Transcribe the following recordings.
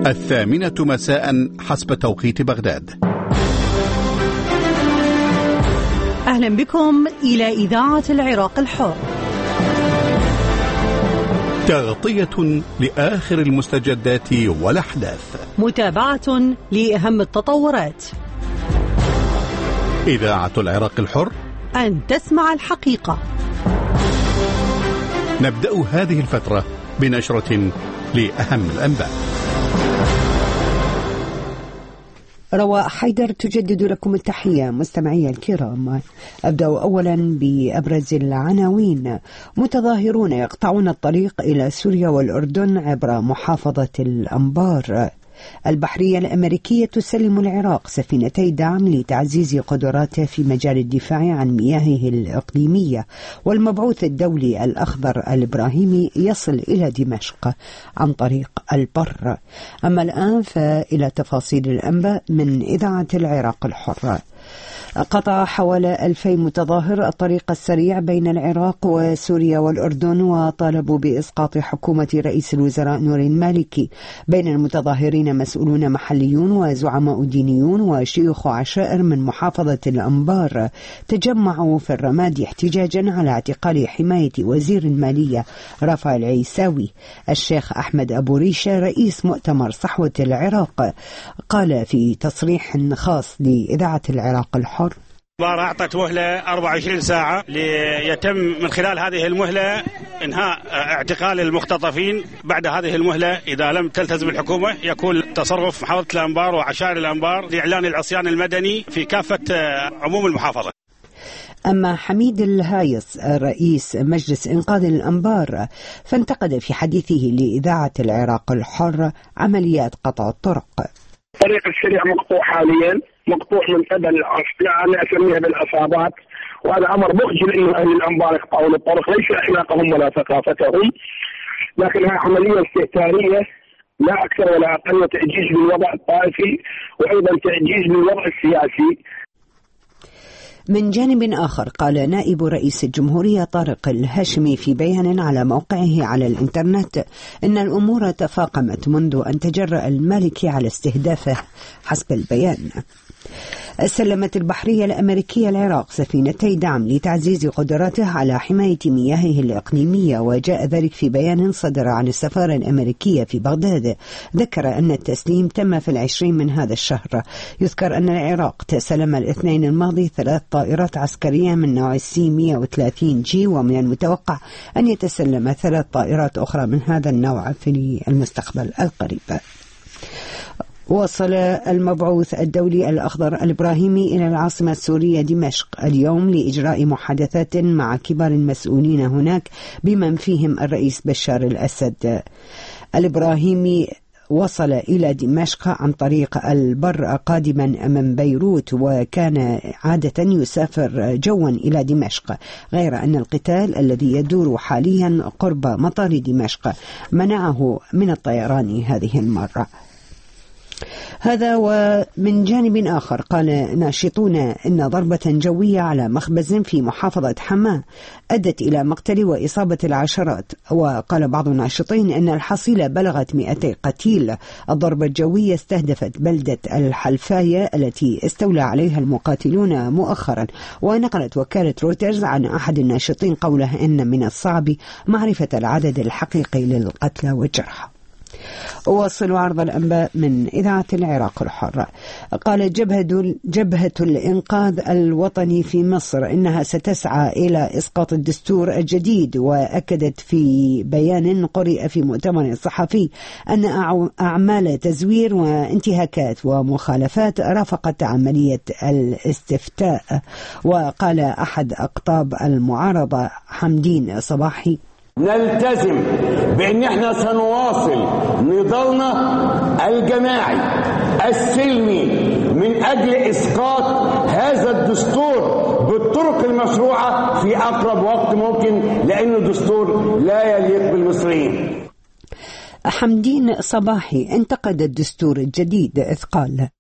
الثامنة مساء حسب توقيت بغداد. أهلا بكم إلى إذاعة العراق الحر. تغطية لآخر المستجدات والأحداث، متابعة لأهم التطورات. إذاعة العراق الحر، أن تسمع الحقيقة. نبدأ هذه الفترة بنشرة لأهم الأنباء. رواء حيدر تجدد لكم التحية مستمعي الكرام. أبدأ أولا بأبرز العناوين. متظاهرون يقطعون الطريق إلى سوريا والأردن عبر محافظة الأنبار. البحرية الأمريكية تسلم العراق سفينتي دعم لتعزيز قدراته في مجال الدفاع عن مياهه الإقليمية. والمبعوث الدولي الأخضر الإبراهيمي يصل إلى دمشق عن طريق البر. أما الآن فإلى تفاصيل الأنباء من إذاعة العراق الحر. قطع حوالي 2000 متظاهر الطريق السريع بين العراق وسوريا والأردن، وطالبوا بإسقاط حكومة رئيس الوزراء نوري المالكي. بين المتظاهرين مسؤولون محليون وزعماء دينيون وشيوخ عشائر من محافظة الأنبار تجمعوا في الرمادي احتجاجا على اعتقال حماية وزير المالية رافع العيساوي. الشيخ أحمد أبو ريشة رئيس مؤتمر صحوة العراق قال في تصريح خاص لإذاعة العراق الحر: أعطت مهلة 24 ساعة ليتم من خلال هذه المهلة إنهاء اعتقال المختطفين. بعد هذه المهلة إذا لم تلتزم الحكومة يكون تصرف محافظة الأنبار وعشائر الأنبار لإعلان العصيان المدني في كافة عموم المحافظة. أما حميد الهايص رئيس مجلس إنقاذ الأنبار فانتقد في حديثه لإذاعة العراق الحر عمليات قطع الطرق. الطريق السريع مقطوع حاليا، مقطوع من قبل الأصلاع، أنا أسميها بالعصابات، وهذا أمر مخجل إنه أهل الأنبار يقطعون الطرق، ليس أخلاقهم ولا ثقافتهم، لكنها عملية استهتارية لا أكثر ولا أقل، وتعجيز بالوضع الطائفي وأيضا تعجيز بالوضع السياسي. من جانب آخر قال نائب رئيس الجمهورية طارق الهاشمي في بيان على موقعه على الإنترنت إن الأمور تفاقمت منذ أن تجرأ المالكي على استهدافه. حسب البيان سلمت البحرية الأمريكية العراق سفينتي دعم لتعزيز قدراته على حماية مياهه الإقليمية، وجاء ذلك في بيان صدر عن السفارة الأمريكية في بغداد. ذكر أن التسليم تم في 20 من هذا الشهر. يذكر أن العراق تسلم الاثنين الماضي 3 طائرات عسكرية من نوع C-130G، ومن المتوقع أن يتسلم 3 طائرات أخرى من هذا النوع في المستقبل القريب. وصل المبعوث الدولي الأخضر الإبراهيمي إلى العاصمة السورية دمشق اليوم لإجراء محادثات مع كبار المسؤولين هناك بمن فيهم الرئيس بشار الأسد. الإبراهيمي وصل إلى دمشق عن طريق البر قادما من بيروت، وكان عادة يسافر جوا إلى دمشق، غير أن القتال الذي يدور حاليا قرب مطار دمشق منعه من الطيران هذه المرة. هذا ومن جانب آخر قال ناشطون إن ضربة جوية على مخبز في محافظة حماة أدت إلى مقتل وإصابة العشرات. وقال بعض الناشطين إن الحصيلة بلغت 200 قتيل. الضربة الجوية استهدفت بلدة الحلفاية التي استولى عليها المقاتلون مؤخرا. ونقلت وكالة رويترز عن أحد الناشطين قوله إن من الصعب معرفة العدد الحقيقي للقتلى والجرحى. أواصل عرض الأنباء من إذاعة العراق الحر. قال جبهة الإنقاذ الوطني في مصر إنها ستسعى إلى إسقاط الدستور الجديد. وأكدت في بيان قرئ في مؤتمر صحفي أن أعمال تزوير وانتهاكات ومخالفات رافقت عملية الاستفتاء. وقال أحد أقطاب المعارضة حمدين صباحي: نلتزم بأن احنا سنواصل نضالنا الجماعي السلمي من أجل إسقاط هذا الدستور بالطرق المشروعة في أقرب وقت ممكن، لأنه دستور لا يليق بالمصريين. حمدين صباحي انتقد الدستور الجديد إذ قال: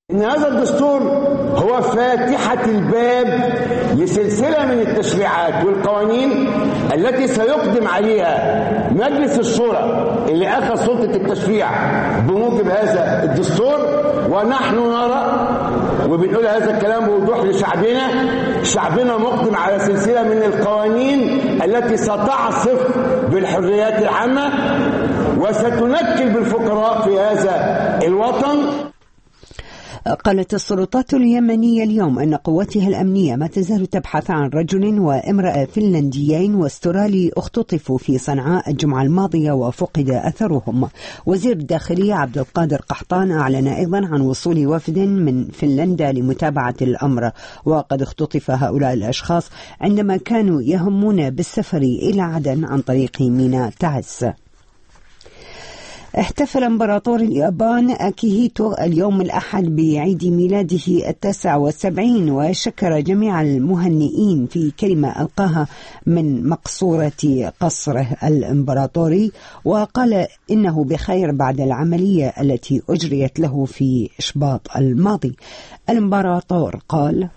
إن هذا الدستور هو فاتحة الباب لسلسلة من التشريعات والقوانين التي سيقدم عليها مجلس الشورى اللي أخذ سلطة التشريع بموجب هذا الدستور. ونحن نرى وبنقول هذا الكلام بوضوح لشعبنا، شعبنا مقدم على سلسلة من القوانين التي ستعصف بالحريات العامة وستنكل بالفقراء في هذا الوطن. قالت السلطات اليمنية اليوم أن قواتها الأمنية ما تزال تبحث عن رجل وامرأة فنلنديين واسترالي اختطفوا في صنعاء الجمعة الماضية وفقد أثرهم. وزير الداخلية عبد القادر قحطان أعلن أيضا عن وصول وفد من فنلندا لمتابعة الأمر، وقد اختطف هؤلاء الأشخاص عندما كانوا يهمون بالسفر إلى عدن عن طريق ميناء تعز. احتفل امبراطور اليابان أكيهيتو اليوم الأحد بعيد ميلاده 79 وشكر جميع المهنئين في كلمة ألقاها من مقصورة قصره الإمبراطوري، وقال إنه بخير بعد العملية التي أجريت له في شباط الماضي. الإمبراطور قال: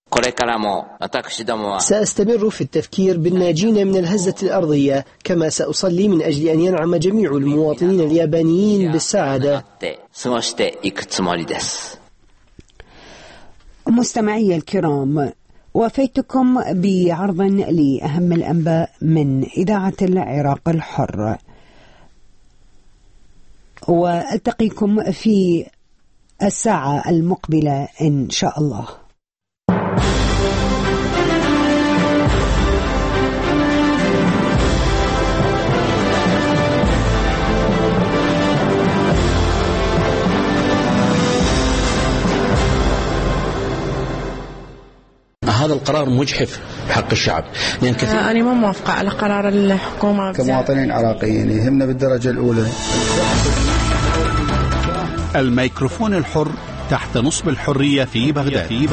سأستمر في التفكير بالناجين من الهزة الأرضية، كما سأصلي من أجل أن ينعم جميع المواطنين اليابانيين بالسعادة. مستمعي الكرام، وفيتكم بعرض لأهم الأنباء من إذاعة العراق الحر، وألتقيكم في الساعة المقبلة إن شاء الله. هذا القرار مجحف بحق الشعب، لأن أنا ما موافقة على قرار الحكومة. كمواطنين عراقيين يهمنا بالدرجة الأولى. الميكروفون الحر تحت نصب الحرية في بغداد.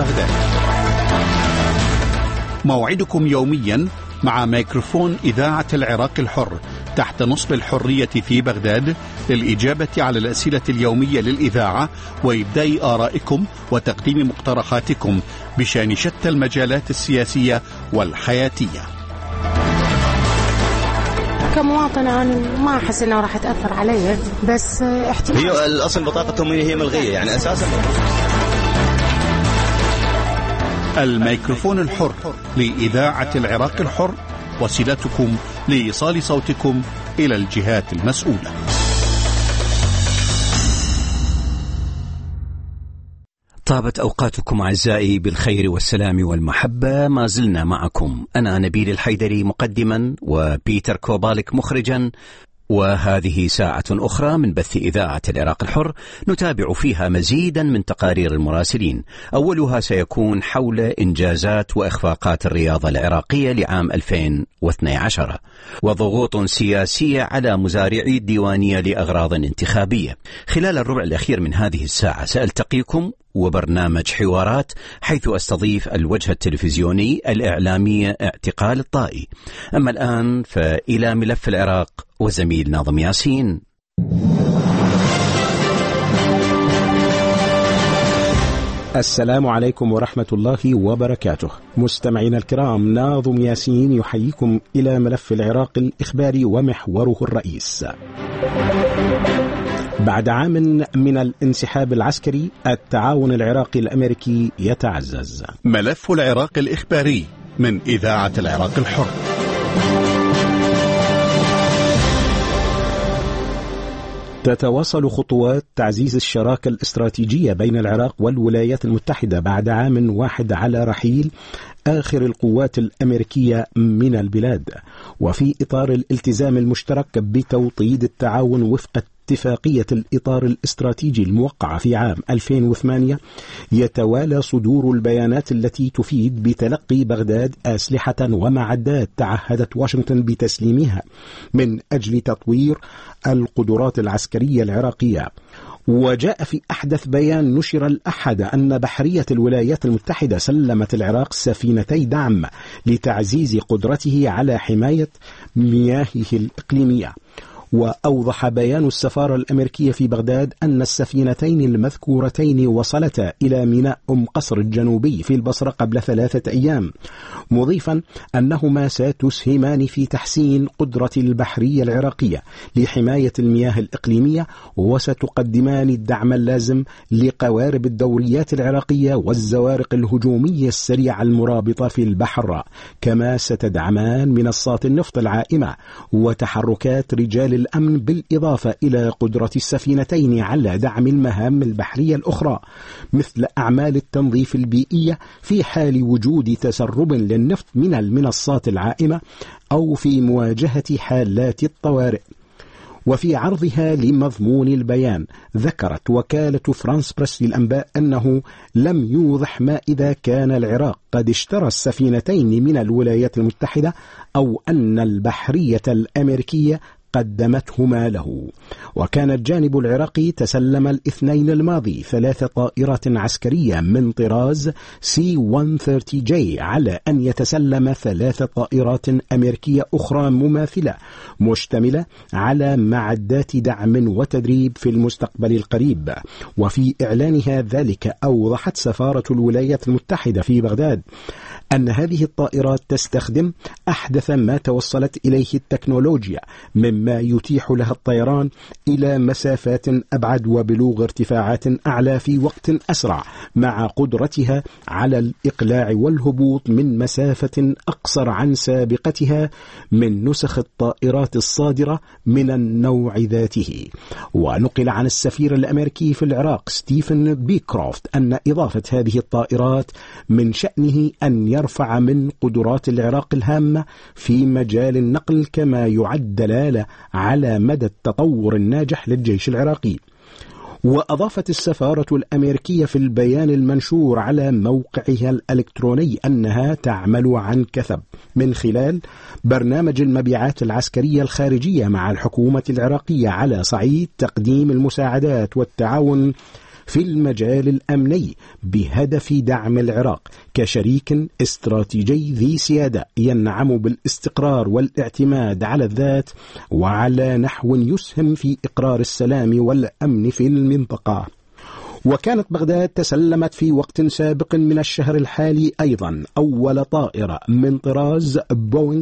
موعدكم يوميا مع ميكروفون إذاعة العراق الحر تحت نصب الحرية في بغداد للإجابة على الأسئلة اليومية للإذاعة وإبداء آرائكم وتقديم مقترحاتكم بشأن شتى المجالات السياسية والحياتية. كمواطنة أنا ما أحس أنه راح تأثر علي، بس احتمال. هي الأصل بطاقة التموين هي ملغية، يعني أساسا. الميكروفون الحر لإذاعة العراق الحر، وسيلتكم لإيصال صوتكم إلى الجهات المسؤولة. طابت أوقاتكم أعزائي بالخير والسلام والمحبة. ما زلنا معكم، أنا نبيل الحيدري مقدما وبيتر كوبالك مخرجا، وهذه ساعة أخرى من بث إذاعة العراق الحر نتابع فيها مزيدا من تقارير المراسلين. أولها سيكون حول إنجازات وإخفاقات الرياضة العراقية لعام 2012 وضغوط سياسية على مزارعي الديوانية لأغراض انتخابية. خلال الربع الأخير من هذه الساعة سألتقيكم وبرنامج حوارات، حيث أستضيف الوجه التلفزيوني الإعلامي اعتقال الطائي. أما الآن فإلى ملف العراق وزميل ناظم ياسين. السلام عليكم ورحمة الله وبركاته. مستمعينا الكرام، ناظم ياسين يحييكم إلى ملف العراق الإخباري ومحوره الرئيس. بعد عام من الانسحاب العسكري، التعاون العراقي الأمريكي يتعزز. ملف العراق الإخباري من إذاعة العراق الحر. تتواصل خطوات تعزيز الشراكة الاستراتيجية بين العراق والولايات المتحدة بعد عام واحد على رحيل آخر القوات الأمريكية من البلاد، وفي إطار الالتزام المشترك بتوطيد التعاون وفق اتفاقية الإطار الاستراتيجي الموقعة في عام 2008، يتوالى صدور البيانات التي تفيد بتلقي بغداد أسلحة ومعدات تعهدت واشنطن بتسليمها من أجل تطوير القدرات العسكرية العراقية. وجاء في أحدث بيان نشر الأحد أن بحرية الولايات المتحدة سلمت العراق سفينتي دعم لتعزيز قدرته على حماية مياهه الإقليمية. وأوضح بيان السفارة الأمريكية في بغداد أن السفينتين المذكورتين وصلتا إلى ميناء قصر الجنوبي في البصرة قبل 3 أيام، مضيفا أنهما ستسهمان في تحسين قدرة البحرية العراقية لحماية المياه الإقليمية، وستقدمان الدعم اللازم لقوارب الدوريات العراقية والزوارق الهجومية السريعة المرابطة في البحر، كما ستدعمان منصات النفط العائمة وتحركات رجال الأمن، بالإضافة إلى قدرة السفينتين على دعم المهام البحرية الأخرى مثل أعمال التنظيف البيئية في حال وجود تسرب للنفط من المنصات العائمة أو في مواجهة حالات الطوارئ. وفي عرضها لمضمون البيان ذكرت وكالة فرانس بريس للأنباء أنه لم يوضح ما إذا كان العراق قد اشترى السفينتين من الولايات المتحدة أو أن البحرية الأمريكية قدمتهما له. وكان الجانب العراقي تسلم الاثنين الماضي 3 طائرات عسكرية من طراز C-130J، على أن يتسلم 3 طائرات أمريكية أخرى مماثلة مشتملة على معدات دعم وتدريب في المستقبل القريب. وفي إعلانها ذلك أوضحت سفارة الولايات المتحدة في بغداد أن هذه الطائرات تستخدم أحدث ما توصلت إليه التكنولوجيا، مما يتيح لها الطيران إلى مسافات أبعد وبلوغ ارتفاعات أعلى في وقت أسرع، مع قدرتها على الإقلاع والهبوط من مسافة أقصر عن سابقتها من نسخ الطائرات الصادرة من النوع ذاته. ونقل عن السفير الأمريكي في العراق ستيفن بيكروفت أن إضافة هذه الطائرات من شأنه أن يرفع من قدرات العراق الهامة في مجال النقل، كما يعد دلالة على مدى التطور الناجح للجيش العراقي. وأضافت السفارة الأمريكية في البيان المنشور على موقعها الإلكتروني أنها تعمل عن كثب من خلال برنامج المبيعات العسكرية الخارجية مع الحكومة العراقية على صعيد تقديم المساعدات والتعاون في المجال الأمني بهدف دعم العراق كشريك استراتيجي ذي سيادة ينعم بالاستقرار والاعتماد على الذات وعلى نحو يسهم في إقرار السلام والأمن في المنطقة. وكانت بغداد تسلمت في وقت سابق من الشهر الحالي أيضا أول طائرة من طراز بوينغ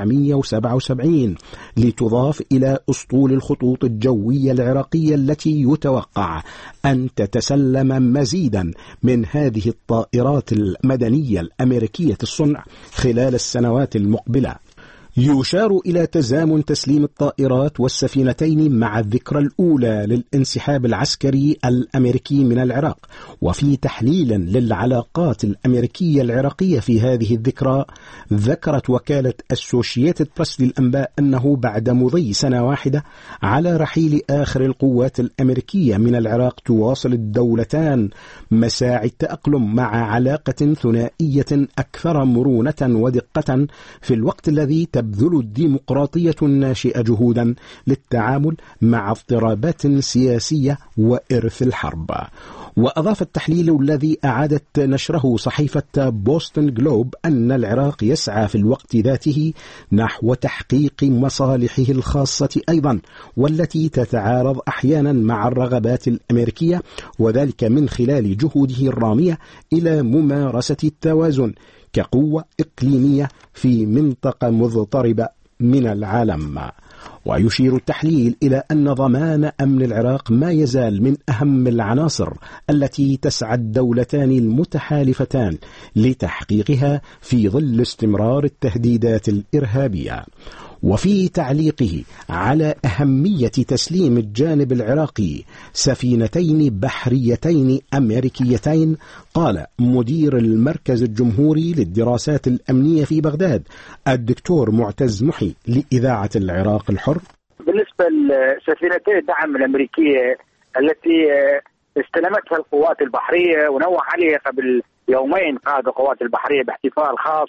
777 لتضاف إلى أسطول الخطوط الجوية العراقية، التي يتوقع أن تتسلم مزيدا من هذه الطائرات المدنية الأمريكية الصنع خلال السنوات المقبلة. يشار إلى تزامن تسليم الطائرات والسفينتين مع الذكرى الأولى للانسحاب العسكري الأمريكي من العراق. وفي تحليل للعلاقات الأمريكية العراقية في هذه الذكرى، ذكرت وكالة أسوشيتد بريس للأنباء أنه بعد مضي سنة واحدة على رحيل آخر القوات الأمريكية من العراق، تواصل الدولتان مساعي التأقلم مع علاقة ثنائية أكثر مرونة ودقة، في الوقت الذي تبذل الديمقراطية الناشئة جهودا للتعامل مع اضطرابات سياسية وإرث الحرب. وأضاف التحليل الذي أعادت نشره صحيفة بوستن جلوب أن العراق يسعى في الوقت ذاته نحو تحقيق مصالحه الخاصة أيضا، والتي تتعارض أحيانا مع الرغبات الأمريكية، وذلك من خلال جهوده الرامية إلى ممارسة التوازن كقوة إقليمية في منطقة مضطربة من العالم. ويشير التحليل إلى أن ضمان أمن العراق ما يزال من أهم العناصر التي تسعى الدولتان المتحالفتان لتحقيقها في ظل استمرار التهديدات الإرهابية. وفي تعليقه على أهمية تسليم الجانب العراقي سفينتين بحريتين أمريكيتين، قال مدير المركز الجمهوري للدراسات الأمنية في بغداد الدكتور معتز محي لإذاعة العراق الحر: بالنسبة لسفينتي الدعم الأمريكية التي استلمتها القوات البحرية، ونوه عليها قبل يومين قائد القوات البحرية باحتفال خاص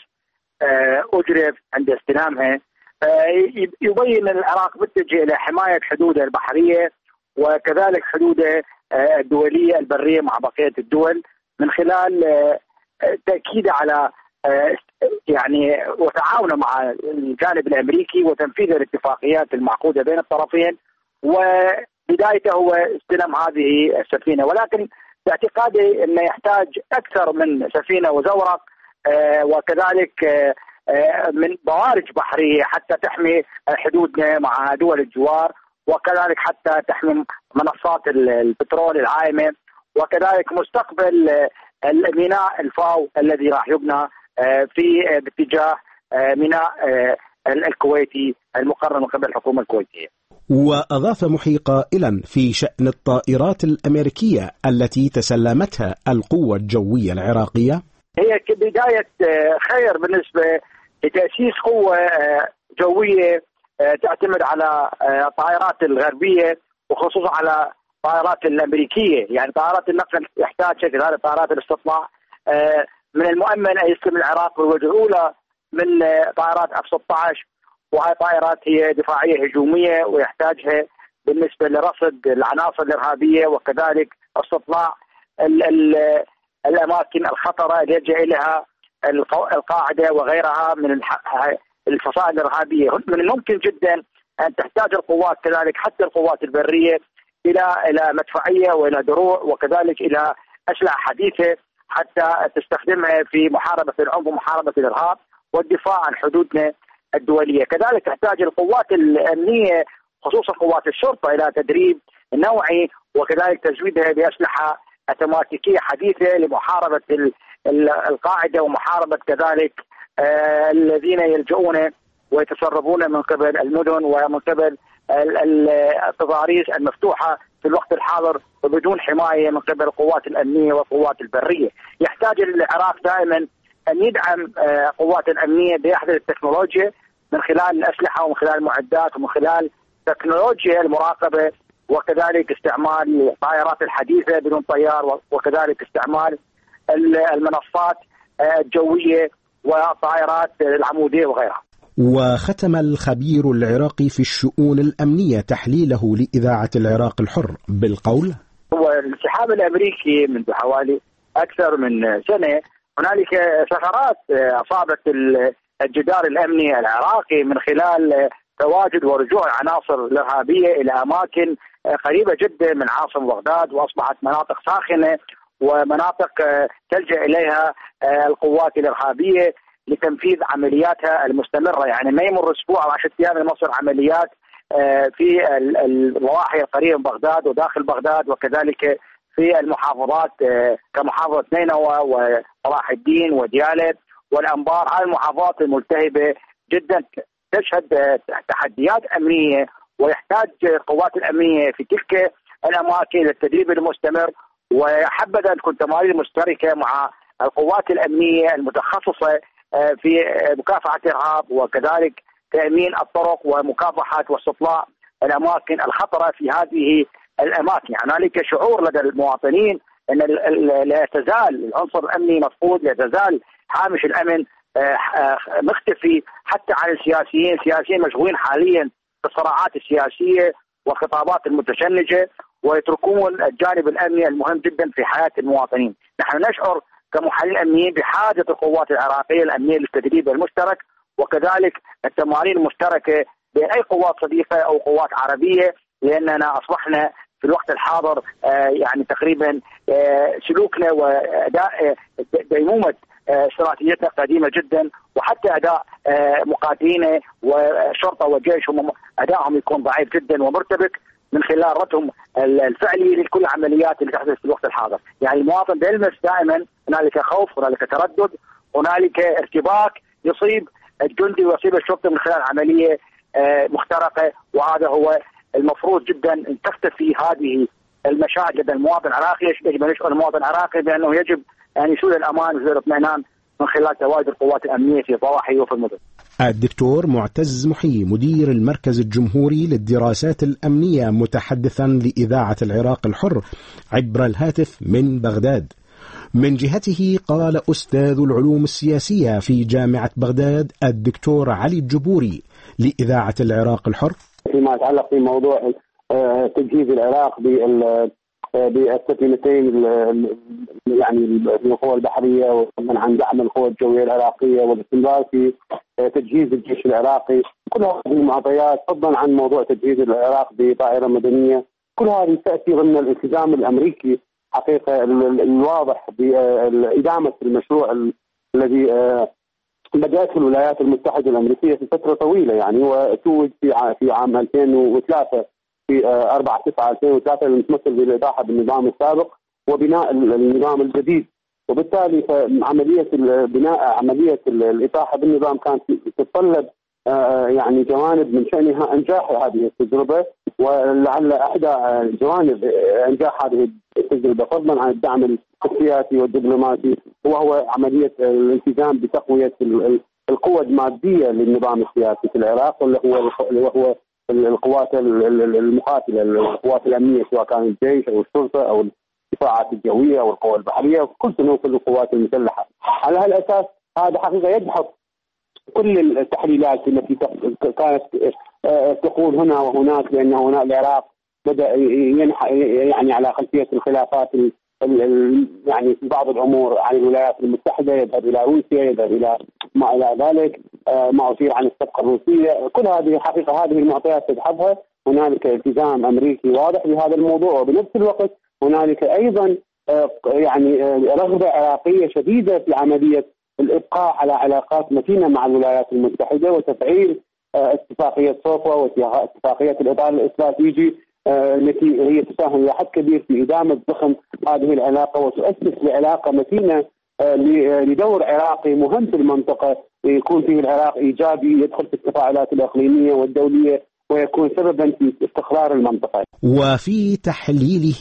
أجري عند استلامها، يبين العراق متجه إلى حماية حدوده البحرية وكذلك حدوده الدولية البرية مع بقية الدول، من خلال تأكيد على يعني وتعاون مع الجانب الامريكي وتنفيذ الاتفاقيات المعقوده بين الطرفين، وبدايته هو استلام هذه السفينه. ولكن باعتقادي انه يحتاج اكثر من سفينه وزورق، وكذلك من بوارج بحريه حتى تحمي حدودنا مع دول الجوار، وكذلك حتى تحمي منصات البترول العائمه، وكذلك مستقبل الميناء الفاو الذي راح يبنى باتجاه ميناء الكويتي المقرر من قبل الحكومه الكويتيه. وأضاف محي قائلا في شأن الطائرات الأمريكية التي تسلمتها القوة الجوية العراقية: هي كبداية خير بالنسبة لتأسيس قوة جوية تعتمد على الطائرات الغربية وخصوصا على الطائرات الأمريكية. يعني طائرات النقل يحتاج كذلك طائرات الاستطلاع. من المؤمن أن يستلم العراق بالوجه الأولى من طائرات F-16، وهي طائرات هي دفاعية هجومية ويحتاجها بالنسبة لرصد العناصر الإرهابية وكذلك استطلاع الأماكن الخطرة اللي يلجأ إليها القاعدة وغيرها من الفصائل الإرهابية. من الممكن جدا أن تحتاج القوات كذلك حتى القوات البرية إلى مدفعية وإلى دروع وكذلك إلى أسلحة حديثة حتى تستخدمها في محاربة العنف ومحاربة الإرهاب والدفاع عن حدودنا الدولية. كذلك تحتاج القوات الأمنية خصوصا قوات الشرطة إلى تدريب نوعي وكذلك تزويدها بأسلحة اوتوماتيكية حديثة لمحاربة القاعدة ومحاربة كذلك الذين يلجؤون ويتسربون من قبل المدن ومن قبل التضاريس المفتوحة في الوقت الحاضر وبدون حماية من قبل القوات الأمنية والقوات البرية. يحتاج العراق دائما أن يدعم قوات الأمنية بأحدث التكنولوجيا من خلال الأسلحة ومن خلال المعدات ومن خلال تكنولوجيا المراقبة وكذلك استعمال الطائرات الحديثة بدون طيار وكذلك استعمال المنصات الجوية والطائرات العمودية وغيرها. وختم الخبير العراقي في الشؤون الأمنية تحليله لإذاعة العراق الحر بالقول: هو الانسحاب الأمريكي منذ حوالي أكثر من سنة هنالك ثغرات أصابت الجدار الأمني العراقي من خلال تواجد ورجوع العناصر الإرهابية إلى أماكن قريبة جدا من عاصمة بغداد، وأصبحت مناطق ساخنة ومناطق تلجأ إليها القوات الإرهابية لتنفيذ عملياتها المستمرة. يعني ما يمر أسبوع أو 10 أيام لمصر عمليات في الضواحي القريبة من بغداد وداخل بغداد وكذلك في المحافظات كمحافظة نينوى وصلاح الدين وديالى والأنبار. هذه المحافظات الملتهبة جدا تشهد تحديات أمنية ويحتاج القوات الأمنية في تلك الأماكن للتدريب المستمر، وحبذا أن تكون تمارين مشتركة مع القوات الأمنية المتخصصة في مكافحة الإرهاب وكذلك تأمين الطرق ومكافحة واستطلاع الأماكن الخطرة في هذه الأماكن. يعني هنالك شعور لدى المواطنين أن لا يتزال العنصر الأمني مفقود، لا يتزال هامش الأمن مختفي حتى عن السياسيين مشغولين حاليا في الصراعات السياسية والخطابات المتشنجة ويتركون الجانب الأمني المهم جدا في حياة المواطنين. نحن نشعر كمحللين أمنيين بحاجة القوات العراقية الأمنية للتدريب المشترك وكذلك التمارين المشتركة بين أي قوات صديقة أو قوات عربية، لأننا أصبحنا في الوقت الحاضر يعني تقريبا سلوكنا وأداء ديمومة استراتيجيتنا قديمة جدا، وحتى أداء مقاتلين وشرطة وجيش هم أدائهم يكون ضعيف جدا ومرتبك من خلال ردهم الفعلي لكل العمليات اللي تحدث في الوقت الحاضر. يعني المواطن بيلمس دائما هنالك خوف، هنالك تردد، هنالك ارتباك يصيب الجندي ويصيب الشرطي من خلال عملية مخترقة، وهذا هو المفروض جدا أن تختفي هذه المشاهد لدى المواطن العراقي. يجب أن يشعر المواطن العراقي بأنه يجب أن يسود الأمان ويسود الاطمئنان من خلال تواجد القوات الأمنية في ضواحي وفي المدن. الدكتور معتز محي مدير المركز الجمهوري للدراسات الأمنية متحدثا لإذاعة العراق الحر عبر الهاتف من بغداد. من جهته قال أستاذ العلوم السياسية في جامعة بغداد الدكتور علي الجبوري لإذاعة العراق الحر: فيما يتعلق في موضوع تجهيز العراق بالسفينتين يعني القوى البحرية، وطبعا عن دعم القوى الجوية العراقية والاستمرار في تجهيز الجيش العراقي. كل هذه المعطيات فضلا عن موضوع تجهيز العراق بطائرة مدنية، كل هذه تأتي ضمن الالتزام الأمريكي حقيقة الواضح بإدامة المشروع الذي بدأته الولايات المتحدة الأمريكية في فترة طويلة يعني، وتوج في عام 2003 في 4/9/2003 المتمثل بالإطاحة بالنظام السابق وبناء النظام الجديد. وبالتالي عملية الإطاحة بالنظام كانت تتطلب يعني جوانب من شأنها إنجاح هذه التجربة، ولعل إحدى جوانب إنجاح هذه التجربة فضلا عن الدعم السياسي والدبلوماسي وهو عملية الالتزام بتقوية القوى المادية للنظام السياسي في العراق، وهو القوات المقاتلة، القوات الأمنية، سواء كان الجيش أو الشرطة أو الدفاعات الجوية أو القوى البحرية، كل صنوف القوات المسلحة. على هالأساس هذا حقيقة يدحض كل التحليلات التي كانت تقول هنا وهناك بأن هنا العراق بدأ ينحى يعني على خلفية الخلافات يعني في بعض الأمور عن الولايات المتحدة، يذهب إلى روسيا، يذهب إلى ما إلى ذلك، ما أثير عن الصفقة الروسية. كل هذه حقيقة هذه المعطيات تدحضها. هنالك التزام أمريكي واضح بهذا الموضوع، وبنفس الوقت هنالك أيضا يعني رغبة عراقية شديدة في عملية الإبقاء على علاقات متينة مع الولايات المتحدة وتفعيل اتفاقية صوفا واتفاقية الإطار الاستراتيجي التي هي تساهم إلى حد كبير في إدامة ضخم هذه العلاقة وتؤسس لعلاقة متينة لدور عراقي مهم في المنطقة، يكون فيه العراق إيجابي، يدخل في التفاعلات الإقليمية والدولية ويكون سببا في استقرار المنطقة. وفي تحليله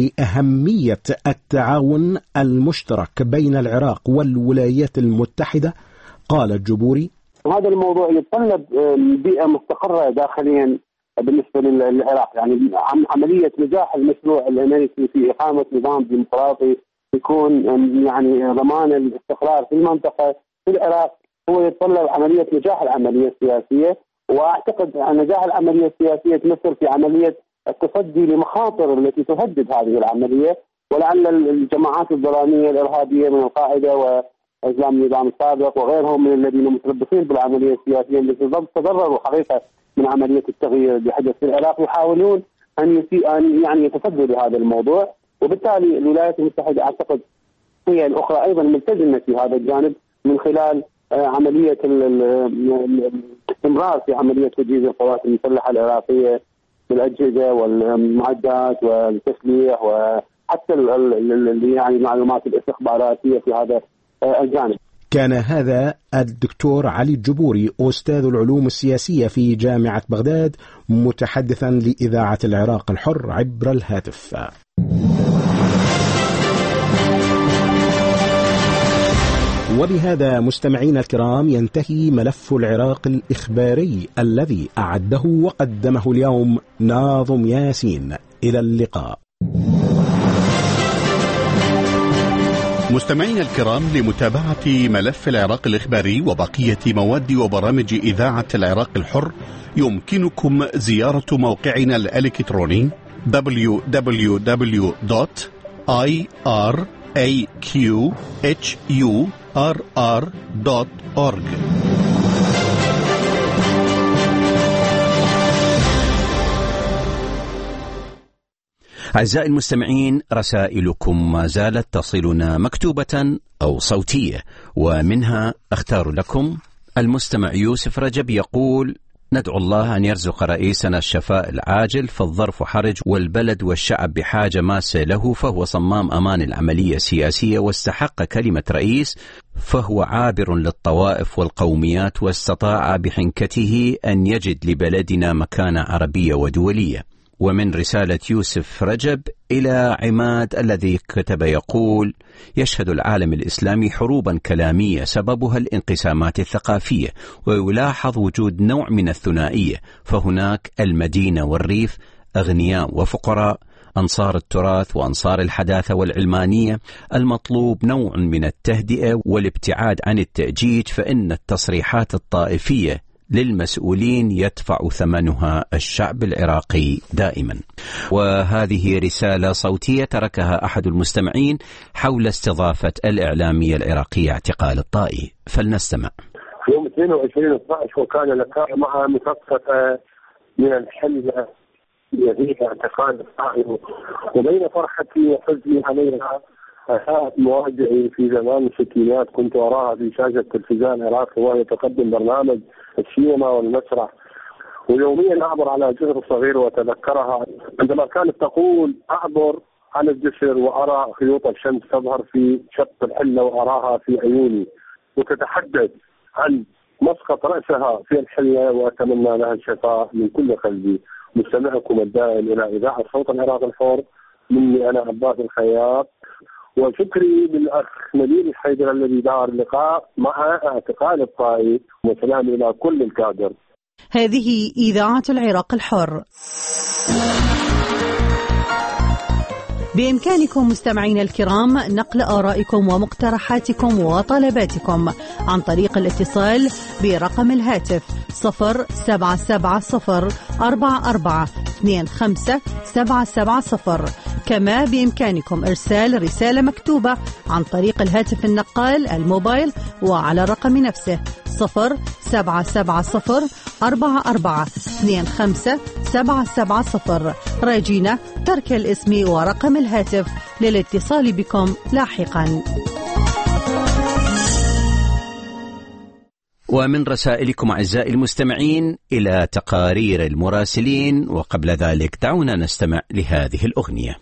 لأهمية التعاون المشترك بين العراق والولايات المتحدة قال الجبوري: هذا الموضوع يتطلب بيئة مستقرة داخليا بالنسبة للعراق، يعني عملية نجاح المشروع الأمريكي في إقامة نظام ديمقراطي يكون يعني ضمان الاستقرار في المنطقة في العراق، هو يتطلب عملية نجاح العملية السياسية. وأعتقد أن نجاح العملية السياسية تمثل في عملية التصدي لمخاطر التي تهدد هذه العملية، ولعل الجماعات الظلامية الإرهابية من القاعدة وإسلام النظام السابق وغيرهم من الذين متربصين بالعملية السياسية التي تضرروا حقيقة من عملية التغيير اللي حدث في العراق، يحاولون أن يعني يتصدوا لهذا الموضوع. وبالتالي الولايات المتحدة أعتقد هي الأخرى أيضا ملتزمة في هذا الجانب من خلال عملية الاستمرار في عملية تجهيز القوات المسلحة العراقية بالأجهزة والمعدات والتسليح وحتى يعني المعلومات الاستخباراتية في هذا الجانب. كان هذا الدكتور علي الجبوري أستاذ العلوم السياسية في جامعة بغداد متحدثا لإذاعة العراق الحر عبر الهاتف. وبهذا مستمعينا الكرام ينتهي ملف العراق الإخباري الذي أعده وقدمه اليوم ناظم ياسين. إلى اللقاء. مستمعينا الكرام، لمتابعة ملف العراق الإخباري وبقية مواد وبرامج إذاعة العراق الحر يمكنكم زيارة موقعنا الإلكتروني www.iraqhurr.org. أعزائي المستمعين، رسائلكم ما زالت تصلنا مكتوبة أو صوتية، ومنها أختار لكم المستمع يوسف رجب يقول: ندعو الله أن يرزق رئيسنا الشفاء العاجل، فالظرف حرج والبلد والشعب بحاجة ماسة له، فهو صمام أمان العملية السياسية واستحق كلمة رئيس، فهو عابر للطوائف والقوميات واستطاع بحنكته أن يجد لبلدنا مكانة عربية ودولية. ومن رسالة يوسف رجب إلى عماد الذي كتب يقول: يشهد العالم الإسلامي حروبا كلامية سببها الانقسامات الثقافية، ويلاحظ وجود نوع من الثنائية، فهناك المدينة والريف، أغنياء وفقراء، أنصار التراث وأنصار الحداثة والعلمانية. المطلوب نوع من التهدئة والابتعاد عن التأجيج، فإن التصريحات الطائفية للمسؤولين يدفع ثمنها الشعب العراقي دائما. وهذه رسالة صوتية تركها أحد المستمعين حول استضافة الإعلامية العراقية اعتقال الطائي، فلنستمع. يوم 22/12 وكان لقاء مع مثقفة من الحلة يزيد اعتقال الطائي، وبين فرحتي وحزني عليها أساءت مواجهي في زمان الستينات. كنت أراها في شاشة التلفزيون العراقي وهي تقدم برنامج السينما والمسرح، ويوميا أعبر على جسر صغير وأتذكرها عندما كانت تقول أعبر على الجسر وأرى خيوط الشمس تظهر في شق الحلة وأراها في عيوني، وتتحدث عن مسقط رأسها في الحلة وأتمنى لها الشفاء من كل قلبي. مستمعكم الدائم إلى إذاعة صوت العراق الحر، مني أنا عباس الخياط، وشكري للأخ نبيل الحيدر الذي دار اللقاء مع اعتقال الطائي، وسلام إلى كل الكادر. هذه إذاعة العراق الحر. بإمكانكم مستمعين الكرام نقل آرائكم ومقترحاتكم وطلباتكم عن طريق الاتصال برقم الهاتف 077044257770. كما بإمكانكم إرسال رسالة مكتوبة عن طريق الهاتف النقال الموبايل وعلى الرقم نفسه 077044257770. راجينا ترك الاسم ورقم الهاتف للاتصال بكم لاحقا. ومن رسائلكم أعزائي المستمعين إلى تقارير المراسلين، وقبل ذلك دعونا نستمع لهذه الأغنية.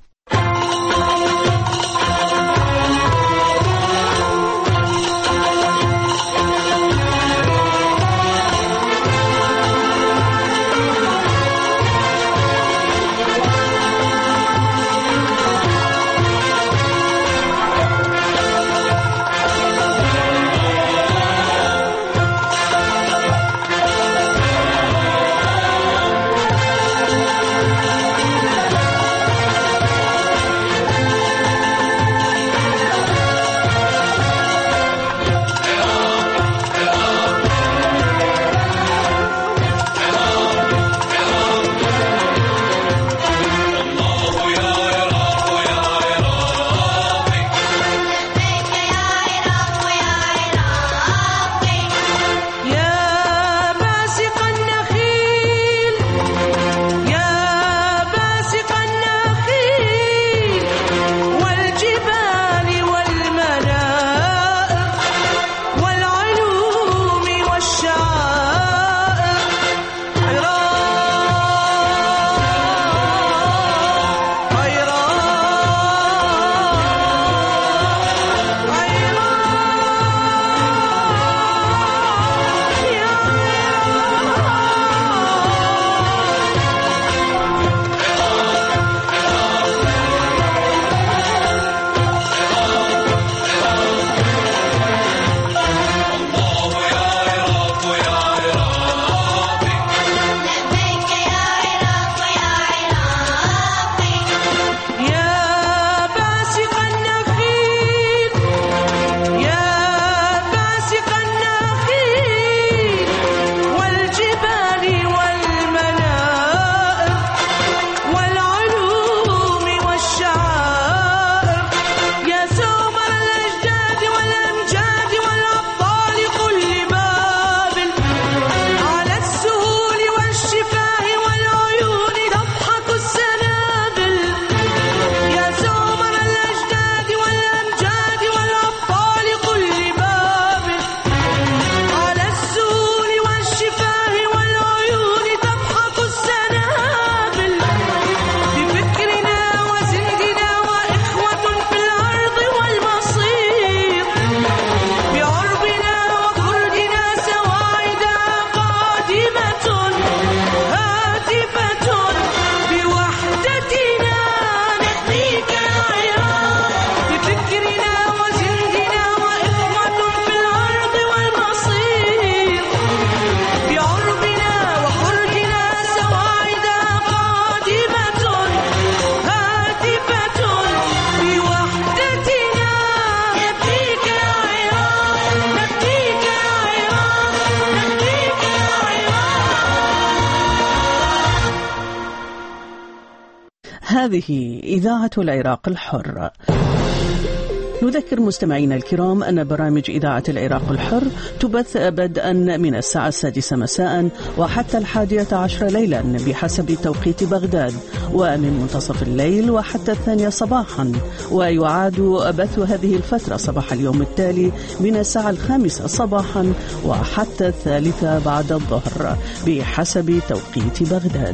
هذه إذاعة العراق الحر. نذكر مستمعينا الكرام أن برامج إذاعة العراق الحر تبث بدءا من الساعة 6 مساء وحتى 11 ليلا بحسب توقيت بغداد، ومن منتصف الليل وحتى 2 صباحا، ويعاد بث هذه الفترة صباح اليوم التالي من الساعة 5 صباحا وحتى 3 بعد الظهر بحسب توقيت بغداد.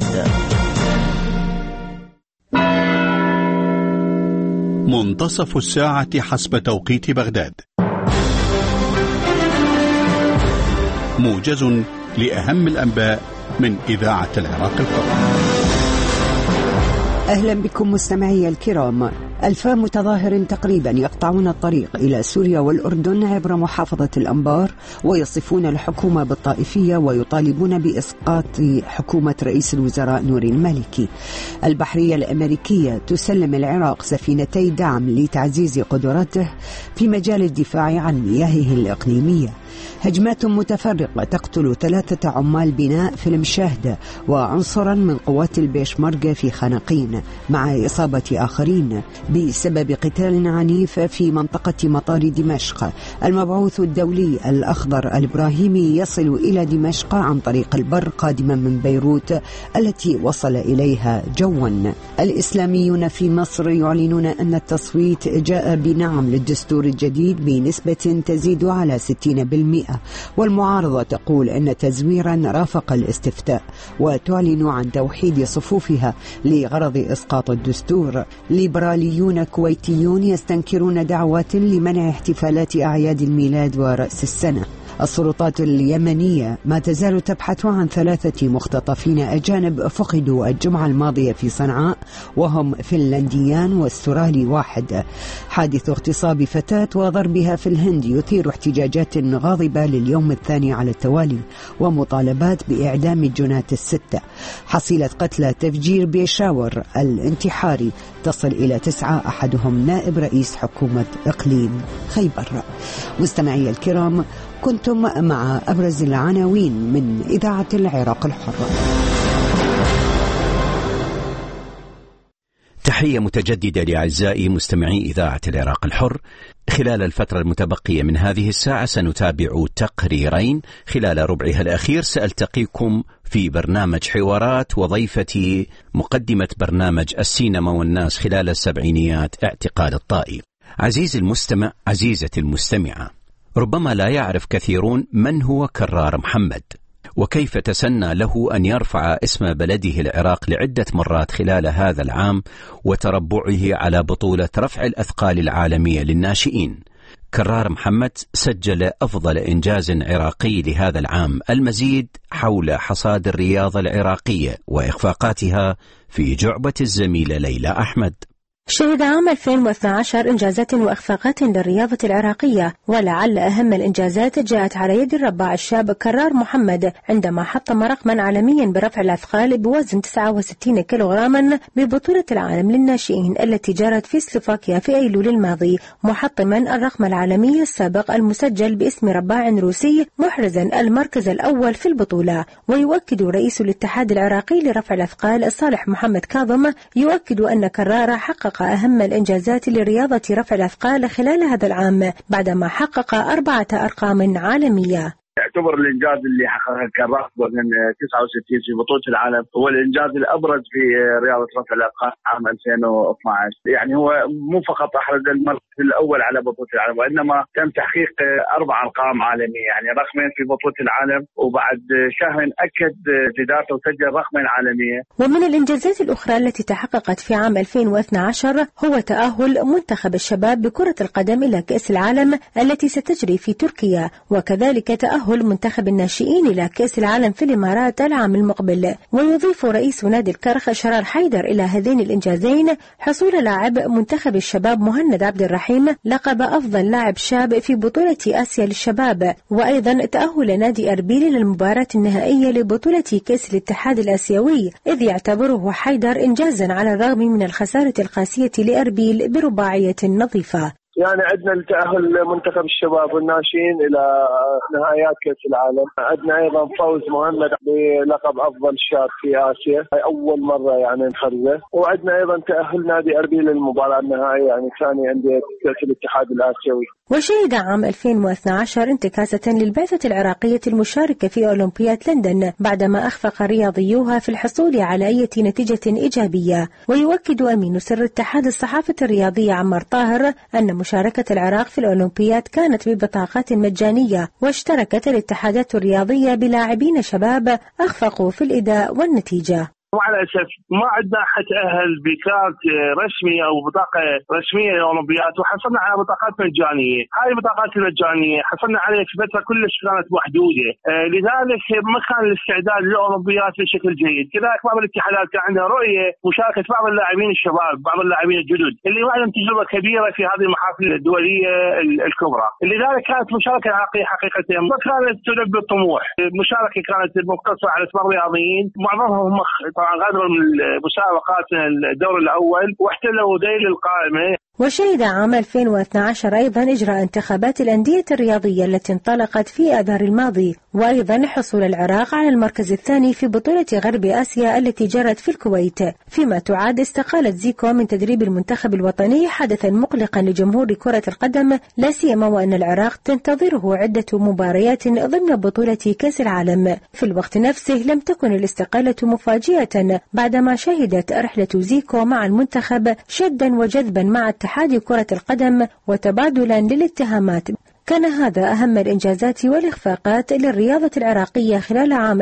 منتصف الساعة حسب توقيت بغداد. موجز لأهم الأنباء من إذاعة العراق الحر. أهلا بكم مستمعي الكرام. 1000 متظاهر تقريبا يقطعون الطريق إلى سوريا والأردن عبر محافظة الأنبار ويصفون الحكومة بالطائفية ويطالبون بإسقاط حكومة رئيس الوزراء نوري المالكي. البحرية الأمريكية تسلم العراق سفينتي دعم لتعزيز قدراته في مجال الدفاع عن مياهه الإقليمية. هجمات متفرقة تقتل 3 عمال بناء في المشاهدة وعنصرا من قوات البيشمركة في خناقين، مع إصابة آخرين بسبب قتال عنيف في منطقة مطار دمشق. المبعوث الدولي الأخضر الإبراهيمي يصل إلى دمشق عن طريق البر قادما من بيروت التي وصل إليها جوا. الإسلاميون في مصر يعلنون أن التصويت جاء بنعم للدستور الجديد بنسبة تزيد على 60%، والمعارضة تقول أن تزويرا رافق الاستفتاء وتعلن عن توحيد صفوفها لغرض إسقاط الدستور. ليبراليون كويتيون يستنكرون دعوات لمنع احتفالات أعياد الميلاد ورأس السنة. السلطات اليمنية ما تزال تبحث عن 3 مختطفين أجانب فقدوا الجمعة الماضية في صنعاء، وهم فنلنديان واسترالي واحد. حادث اغتصاب فتاة وضربها في الهند يثير احتجاجات غاضبة لليوم الثاني على التوالي ومطالبات بإعدام الجنات 6. حصيلة قتلى تفجير بيشاور الانتحاري تصل إلى 9، أحدهم نائب رئيس حكومة إقليم خيبر. مستمعي الكرام، كنتم مع أبرز العناوين من إذاعة العراق الحرة. تحية متجددة لأعزائي مستمعي إذاعة العراق الحر. خلال الفترة المتبقية من هذه الساعة سنتابع تقريرين. خلال ربعها الأخير سألتقيكم في برنامج حوارات، وضيفتي مقدمة برنامج السينما والناس خلال السبعينيات اعتقال الطائي. عزيزي المستمع، عزيزتي المستمعة، ربما لا يعرف كثيرون من هو كرار محمد وكيف تسنى له أن يرفع اسم بلده العراق لعدة مرات خلال هذا العام وتربعه على بطولة رفع الأثقال العالمية للناشئين. كرار محمد سجل أفضل إنجاز عراقي لهذا العام. المزيد حول حصاد الرياضة العراقية وإخفاقاتها في جعبة الزميلة ليلى أحمد. شهد عام 2012 إنجازات وإخفاقات للرياضة العراقية، ولعل أهم الإنجازات جاءت على يد الرباع الشاب كرار محمد عندما حطم رقما عالميا برفع الأثقال بوزن 69 كيلوغراما ببطولة العالم للناشئين التي جرت في سلوفاكيا في أيلول الماضي، محطما الرقم العالمي السابق المسجل باسم رباع روسي، محرزا المركز الأول في البطولة. ويؤكد رئيس الاتحاد العراقي لرفع الأثقال صالح محمد كاظم يؤكد أن كرار حقق أهم الإنجازات لرياضة رفع الأثقال خلال هذا العام بعدما حقق 4 أرقام عالمية. يعتبر الإنجاز اللي حققه كرار وزن 69 في بطولة العالم هو الإنجاز الأبرز في رياضة رفع الأثقال عام 2012. يعني هو مو فقط أحرز المركز الأول على بطولة العالم، وإنما تم تحقيق 4 أرقام عالمية، يعني رقمين في بطولة العالم، وبعد شهر أكد جدارته وسجل رقمين عالمية. ومن الإنجازات الأخرى التي تحققت في عام 2012 هو تأهل منتخب الشباب بكرة القدم إلى كأس العالم التي ستجري في تركيا، وكذلك تأهل منتخب الناشئين إلى كأس العالم في الإمارات العام المقبل. ويضيف رئيس نادي الكرخ شرار حيدر إلى هذين الإنجازين حصول لاعب منتخب الشباب مهند عبد الرحيم لقب أفضل لاعب شاب في بطولة آسيا للشباب، وأيضا تأهل نادي أربيل للمباراة النهائية لبطولة كأس الاتحاد الآسيوي، إذ يعتبره حيدر إنجازا على الرغم من الخسارة القاسية لأربيل برباعية نظيفة. يعني عندنا التأهل منتخب الشباب والناشئين إلى نهائيات كأس العالم. عندنا أيضا فوز مهند بلقب أفضل شاب في آسيا، أول مرة يعني نخرجه. وعندنا أيضا تأهل نادي أربيل للمباراة النهائية، يعني ثاني أندية كأس الاتحاد الآسيوي. وشهد عام 2012 انتكاسة للبعثة العراقية المشاركة في أولمبياد لندن بعدما أخفق رياضيوها في الحصول على أي نتيجة إيجابية. ويؤكد أمين سر اتحاد الصحافة الرياضية عمار طاهر أن مشاركة العراق في الأولمبياد كانت ببطاقات مجانية، واشتركت الاتحادات الرياضية بلاعبين شباب أخفقوا في الإداء والنتيجة. مع الأسف ما عندنا أحد تأهل بكارت رسمي أو بطاقة رسمية للأولمبياد، وحصلنا على بطاقات مجانية. هاي البطاقات المجانية حصلنا عليها في فترة كلش كانت محدودة، لذلك ما كان الاستعداد للأولمبياد بشكل جيد. كذلك بعض الاتحادات كان عندها رؤية مشاركة بعض اللاعبين الشباب، بعض اللاعبين الجدد اللي ما عندهم تجربة كبيرة في هذه المحافل الدولية الكبرى. لذلك كانت مشاركة عراقية حقيقة ما كانت تلبي الطموح. المشاركة كانت مقتصرة على 8 رياضيين، معظمهم غادروا من مسابقات الدور الأول واحتلوا ذيل القائمة. وشهد عام 2012 أيضا إجراء انتخابات الأندية الرياضية التي انطلقت في آذار الماضي، وأيضا حصول العراق على المركز الثاني في بطولة غرب آسيا التي جرت في الكويت، فيما تعد استقالة زيكو من تدريب المنتخب الوطني حدثا مقلقا لجمهور كرة القدم، لا سيما وأن العراق تنتظره عدة مباريات ضمن بطولة كأس العالم. في الوقت نفسه لم تكن الاستقالة مفاجئة بعدما شهدت رحلة زيكو مع المنتخب شدا وجذبا مع اتحاد كرة القدم وتبادلا للاتهامات. كان هذا أهم الإنجازات والإخفاقات للرياضة العراقية خلال عام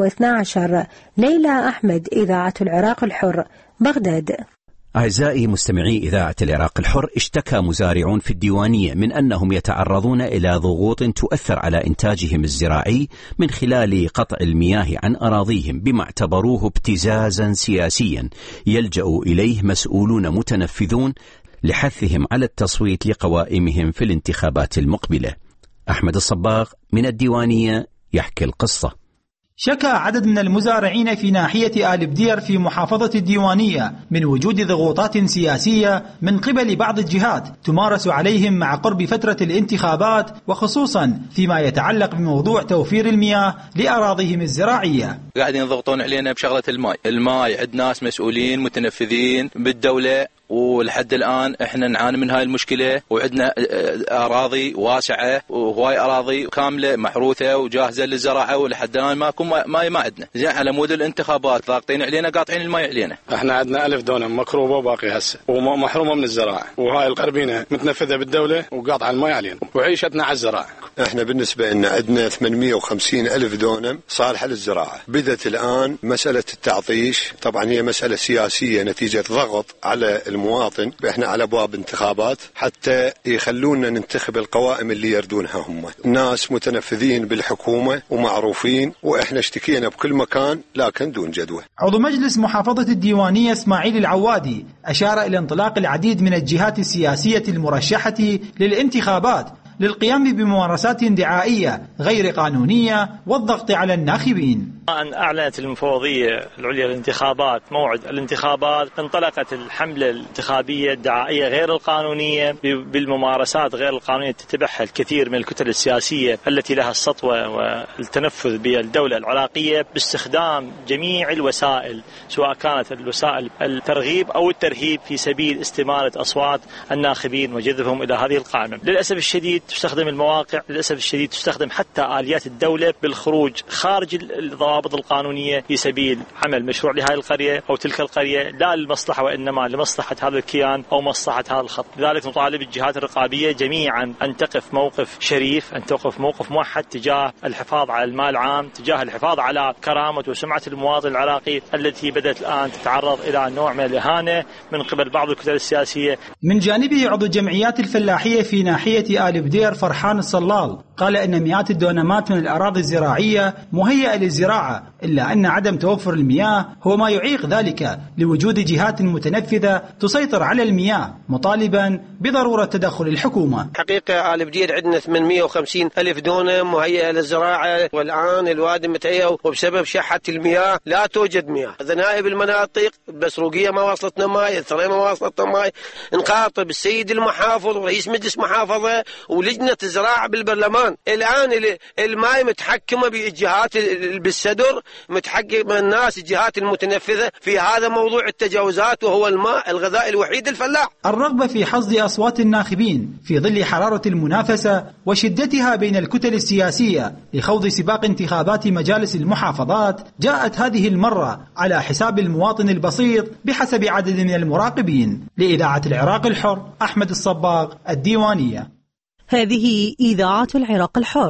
2012. ليلى أحمد، إذاعة العراق الحر، بغداد. أعزائي مستمعي إذاعة العراق الحر، اشتكى مزارعون في الديوانية من أنهم يتعرضون إلى ضغوط تؤثر على إنتاجهم الزراعي من خلال قطع المياه عن أراضيهم بما اعتبروه ابتزازا سياسيا يلجأ إليه مسؤولون متنفذون لحثهم على التصويت لقوائمهم في الانتخابات المقبلة. أحمد الصباغ من الديوانية يحكي القصة. شكى عدد من المزارعين في ناحية آل بدير في محافظة الديوانية من وجود ضغوطات سياسية من قبل بعض الجهات تمارس عليهم مع قرب فترة الانتخابات، وخصوصا فيما يتعلق بموضوع توفير المياه لأراضيهم الزراعية. قاعدين يضغطون علينا بشغلة الماء عند ناس مسؤولين متنفذين بالدولة، ولحد الآن احنا نعاني من هاي المشكلة، وعندنا أراضي واسعة وهواي أراضي كاملة محروثة وجاهزة للزراعة، ولحد الآن ماكو ما عندنا. زين على مود الانتخابات ضاغطين علينا قاطعين الماء علينا. احنا عندنا 1000 دونم مكروبة وباقي هسه ومحرومة من الزراعة، وهاي القربينة متنفذة بالدولة وقاطعة الماء علينا وعيشتنا على الزراعة. احنا بالنسبة لنا عندنا 850 ألف دونم صالحة للزراعة. بدت الآن مسألة التعطيش، طبعا هي مسألة سياسية نتيجة ضغط على المواطن. احنا على ابواب انتخابات حتى يخلونا ننتخب القوائم اللي يردونها هم ناس متنفذين بالحكومة ومعروفين، واحنا اشتكينا بكل مكان لكن دون جدوى. عضو مجلس محافظة الديوانية اسماعيل العوادي أشار إلى انطلاق العديد من الجهات السياسية المرشحة للانتخابات للقيام بممارسات دعائية غير قانونية والضغط على الناخبين. أن أعلنت المفوضية العليا للانتخابات موعد الانتخابات، انطلقت الحملة الانتخابية الدعائية غير القانونية بالممارسات غير القانونية تتبعها الكثير من الكتل السياسية التي لها السطوة والتنفذ بالدولة العراقية باستخدام جميع الوسائل، سواء كانت الوسائل الترغيب أو الترهيب في سبيل استمالة أصوات الناخبين وجذبهم إلى هذه القائمة. للأسف الشديد تستخدم المواقع، للأسف الشديد تستخدم حتى آليات الدولة بالخروج خارج الضوابط القانونية في سبيل عمل مشروع لهذه القرية أو تلك القرية، لا للمصلحة وإنما لمصلحة هذا الكيان أو مصلحة هذا الخط. لذلك نطالب الجهات الرقابية جميعا أن تقف موقف شريف، أن تقف موقف موحد تجاه الحفاظ على المال العام، تجاه الحفاظ على كرامة وسمعة المواطن العراقي التي بدأت الآن تتعرض إلى نوع من الإهانة من قبل بعض الكتل السياسية. من جانبه عضو الجمعيات الفلاحية في ناحية آل بدير فرحان الصلال قال إن مئات الدونمات من الأراضي الزراعية مهيئة للزراعة إلا أن عدم توفر المياه هو ما يعيق ذلك لوجود جهات متنفذة تسيطر على المياه، مطالبا بضرورة تدخل الحكومة. حقيقة آل بدير عندنا 850 ألف دونم مهيئة للزراعة، والآن الوادي متهيأ وبسبب شحة المياه لا توجد مياه. ذنائب المناطق بسروقية ما وصلتنا ماء، الثريا ما وصلتنا ماء. نخاطب السيد المحافظ ورئيس مجلس محافظة ولجنة الزراعة بالبرلمان. الآن الماء متحكمة بالجهات بالسدر، متحكمة الناس الجهات المتنفذة في هذا موضوع التجاوزات، وهو الماء الغذاء الوحيد للفلاح. الرغبة في حصد أصوات الناخبين في ظل حرارة المنافسة وشدتها بين الكتل السياسية لخوض سباق انتخابات مجالس المحافظات جاءت هذه المرة على حساب المواطن البسيط بحسب عدد من المراقبين. لإذاعة العراق الحر، أحمد الصباغ، الديوانية. هذه إذاعة العراق الحر.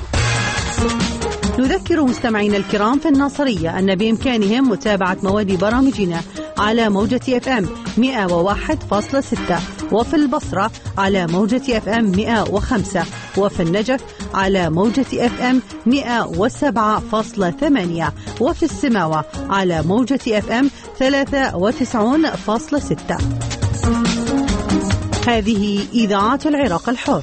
نذكر مستمعينا الكرام في الناصرية أن بإمكانهم متابعة مواد برامجنا على موجة FM 101.6، وفي البصرة على موجة FM 105، وفي النجف على موجة FM 107.8، وفي السماوة على موجة FM 93.6. هذه إذاعة العراق الحر.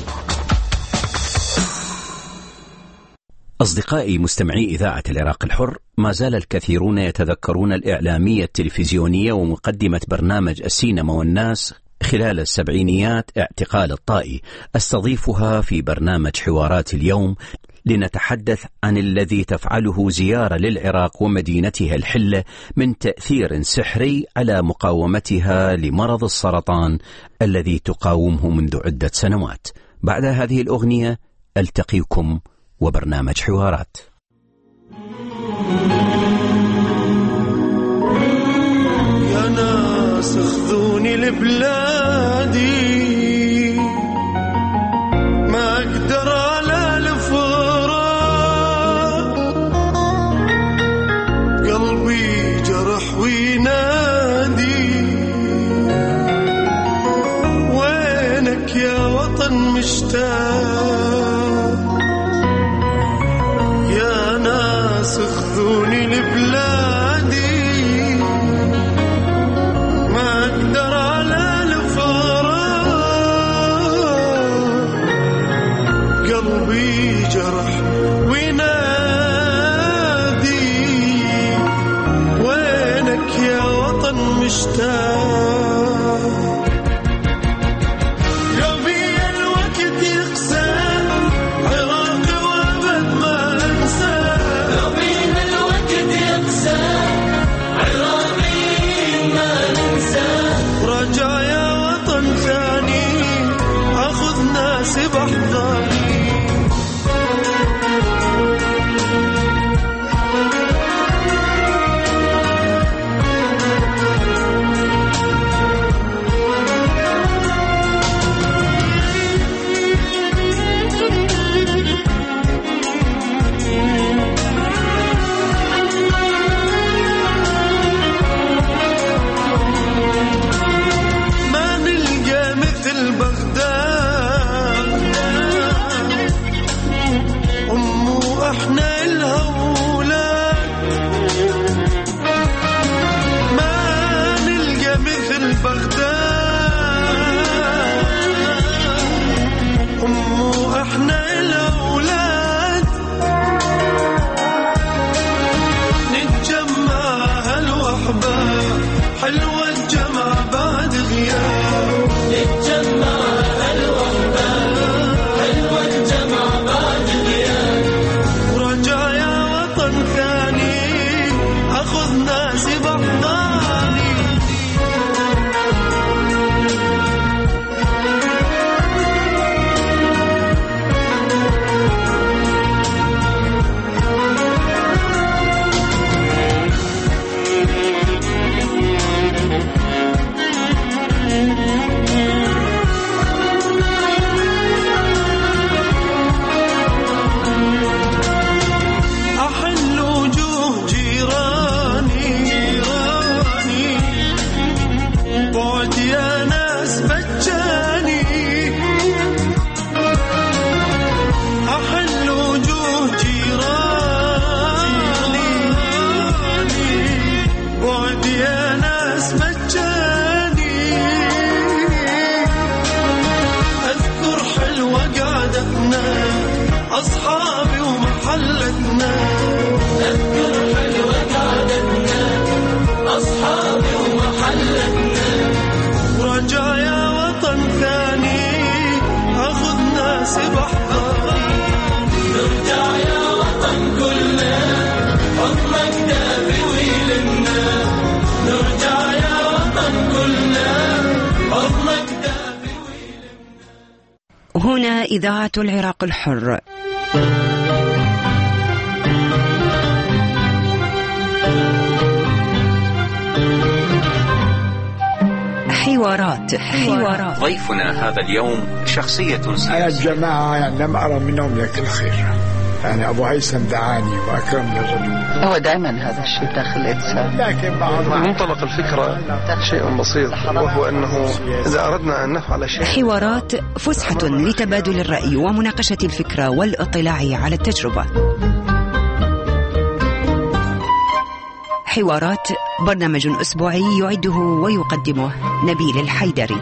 أصدقائي مستمعي إذاعة العراق الحر، ما زال الكثيرون يتذكرون الإعلامية التلفزيونية ومقدمة برنامج السينما والناس خلال السبعينيات اعتقال الطائي. أستضيفها في برنامج حوارات اليوم لنتحدث عن الذي تفعله زيارة للعراق ومدينتها الحلة من تأثير سحري على مقاومتها لمرض السرطان الذي تقاومه منذ عدة سنوات. بعد هذه الأغنية ألتقيكم وبرنامج حوارات. يا ناس اخذوني لبلادي، ما اقدر على الفراق، قلبي جرح وينادي، وينك يا وطن مشتاق. اخذوني لبلادي، ما اقدر على الفراق، قلبي جرح وينادي، وينك يا وطن مشتاق. قلبي الوقت يقسى، عراقي وابد ما انسى، قلبي الوقت يقسى، هنا إذاعة العراق الحر. حوارات. ضيفنا هذا اليوم شخصية سياسية. أنا الجماعة يعني لم أرى منهم لك الخير، يعني أبو هيثم دعاني وأكرمني رجل. هو دائما هذا الشيء داخل الإنسان، لكن منطلق الفكرة شيء بسيط، وهو أنه إذا أردنا أن نفعل شيء. حوارات فسحة لتبادل الرأي ومناقشة الفكرة والاطلاع على التجربة. حوارات برنامج أسبوعي يعده ويقدمه نبيل الحيدري.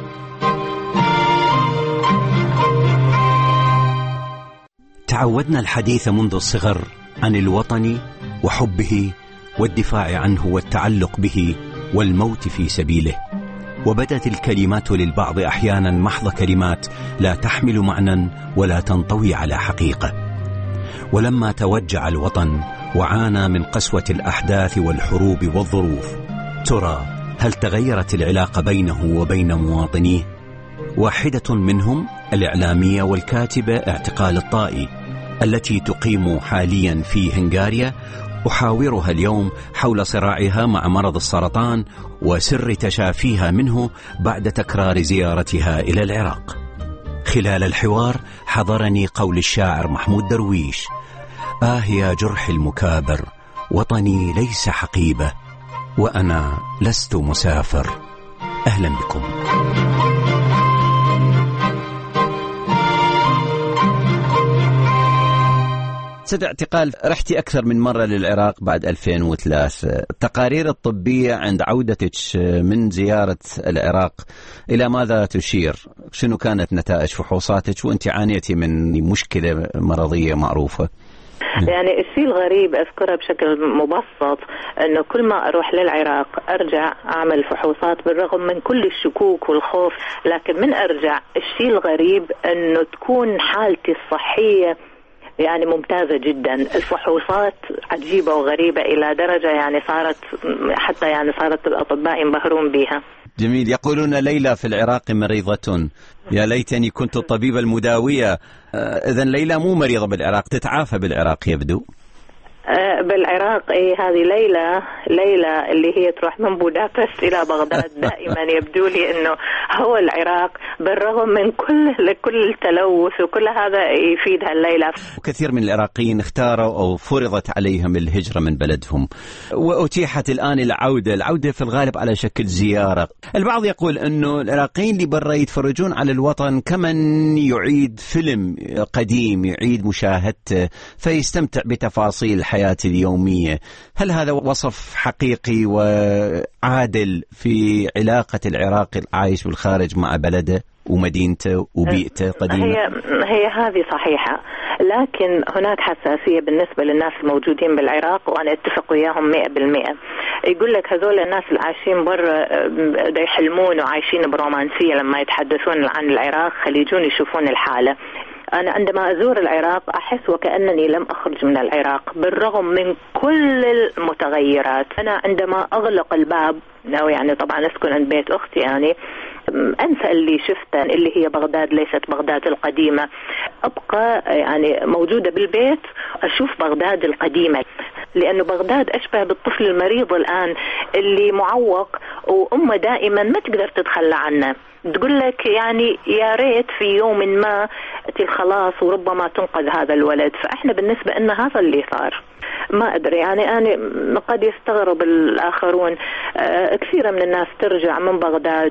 تعودنا الحديث منذ الصغر عن الوطن وحبه والدفاع عنه والتعلق به والموت في سبيله، وبدت الكلمات للبعض أحيانا محض كلمات لا تحمل معنى ولا تنطوي على حقيقة. ولما توجع الوطن وعانى من قسوة الأحداث والحروب والظروف، ترى هل تغيرت العلاقة بينه وبين مواطنيه؟ واحدة منهم الإعلامية والكاتبة اعتقال الطائي التي تقيم حاليا في هنغاريا. أحاورها اليوم حول صراعها مع مرض السرطان وسر تشافيها منه بعد تكرار زيارتها إلى العراق. خلال الحوار حضرني قول الشاعر محمود درويش: يا جرح المكابر، وطني ليس حقيبة، وأنا لست مسافر. أهلا بكم. سد اعتقال، رحتي أكثر من مرة للعراق بعد 2003. التقارير الطبية عند عودتك من زيارة العراق إلى ماذا تشير؟ شنو كانت نتائج فحوصاتك وأنت عانيتي من مشكلة مرضية معروفة؟ يعني الشيء الغريب أذكره بشكل مبسط أنه كل ما أروح للعراق أرجع أعمل فحوصات بالرغم من كل الشكوك والخوف، لكن من أرجع الشيء الغريب أنه تكون حالتي الصحية يعني ممتازة جدا. الفحوصات عجيبة وغريبة إلى درجة يعني صارت الأطباء ينبهرون بها. جميل. يقولون ليلى في العراق مريضة، يا ليتني كنت الطبيبة المداوية. إذن ليلى مو مريضة بالعراق، تتعافى بالعراق يبدو. بالعراق هذه ليلى اللي هي تروح من بودابست إلى بغداد دائما يبدو لي أنه هو العراق بالرغم من كل التلوث وكل هذا يفيدها الليلى. وكثير من العراقيين اختاروا أو فرضت عليهم الهجرة من بلدهم، وأتيحت الآن العودة في الغالب على شكل زيارة. البعض يقول أنه العراقيين اللي برا يتفرجون على الوطن كمن يعيد فيلم قديم يعيد مشاهدته فيستمتع بتفاصيل الحياة اليومية. هل هذا وصف حقيقي وعادل في علاقة العراق العايش بالخارج مع بلده ومدينته وبيئته قديمة؟ هي هذه صحيحة، لكن هناك حساسية بالنسبة للناس الموجودين بالعراق، وأنا أتفق وياهم 100%. يقول لك هذول الناس اللي عايشين برا يحلمون وعايشين برومانسية لما يتحدثون عن العراق، خليجون يشوفون الحالة. أنا عندما أزور العراق أحس وكأنني لم أخرج من العراق بالرغم من كل المتغيرات. أنا عندما أغلق الباب، يعني طبعا أسكن عند بيت أختي، يعني أنسى اللي شفته اللي هي بغداد ليست بغداد القديمة، أبقى يعني موجودة بالبيت أشوف بغداد القديمة، لأنه بغداد أشبه بالطفل المريض الآن اللي معوق وأمه دائما ما تقدر تتخلى عنه، تقول لك يعني يا ريت في يوم ما الخلاص وربما تنقذ هذا الولد. فإحنا بالنسبة لنا هذا اللي صار. ما أدري يعني أنا قد يستغرب الآخرون، كثيرة من الناس ترجع من بغداد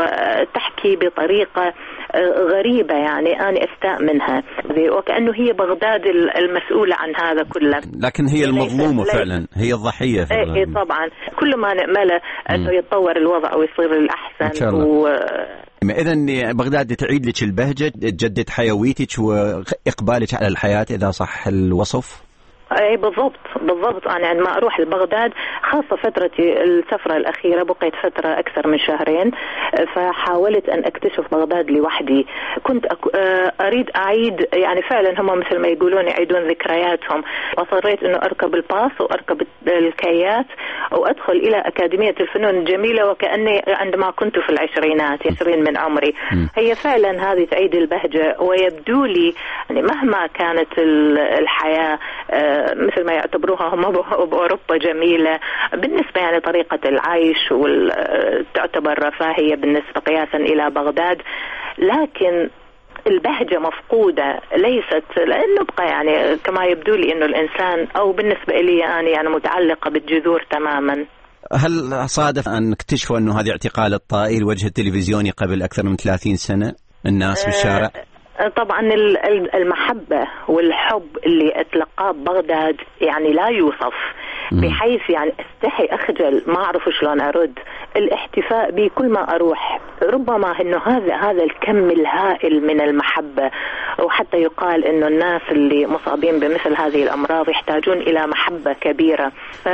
وتحكي بطريقة غريبة، يعني أنا أستاء منها وكأنه هي بغداد المسؤولة عن هذا كله، لكن هي المظلومة فعلا، هي الضحية فعلا. إيه طبعا، كل ما نأمله أنه يتطور الوضع ويصير الأحسن إن شاء الله. إذن بغداد تعيد لك البهجة، تجدد حيويتك وإقبالك على الحياة إذا صح الوصف. اي بالضبط انا عندما اروح لبغداد، خاصه فترتي السفره الاخيره بقيت فتره اكثر من شهرين، فحاولت ان اكتشف بغداد لوحدي. كنت اريد اعيد، يعني فعلا هم مثل ما يقولون يعيدون ذكرياتهم. اصريت انه اركب الباص واركب الكيات وادخل الى اكاديميه الفنون الجميله وكاني عندما كنت في العشرينات 20 من عمري. هي فعلا هذه تعيد البهجه، ويبدو لي يعني مهما كانت الحياه مثل ما يعتبروها هم بأوروبا جميلة بالنسبة يعني طريقة العيش تعتبر رفاهية بالنسبة قياسا إلى بغداد، لكن البهجة مفقودة ليست، لأنه بقى يعني كما يبدو لي أنه الإنسان أو بالنسبة لي أنا يعني متعلقة بالجذور تماما. هل صادف أن اكتشفوا أنه هذا اعتقال الطائي الوجه التلفزيوني قبل أكثر من 30 سنة الناس في الشارع؟ طبعا المحبة والحب اللي اتلقاه ببغداد يعني لا يوصف، بحيث يعني استحي أخجل ما أعرف شلون أرد. الاحتفاء بي كل ما أروح، ربما إنه هذا الكم الهائل من المحبة، وحتى يقال إنه الناس اللي مصابين بمثل هذه الأمراض يحتاجون إلى محبة كبيرة.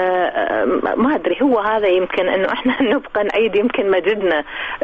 ما أدري، هو هذا يمكن إنه إحنا نبقى نعيد يمكن مجدنا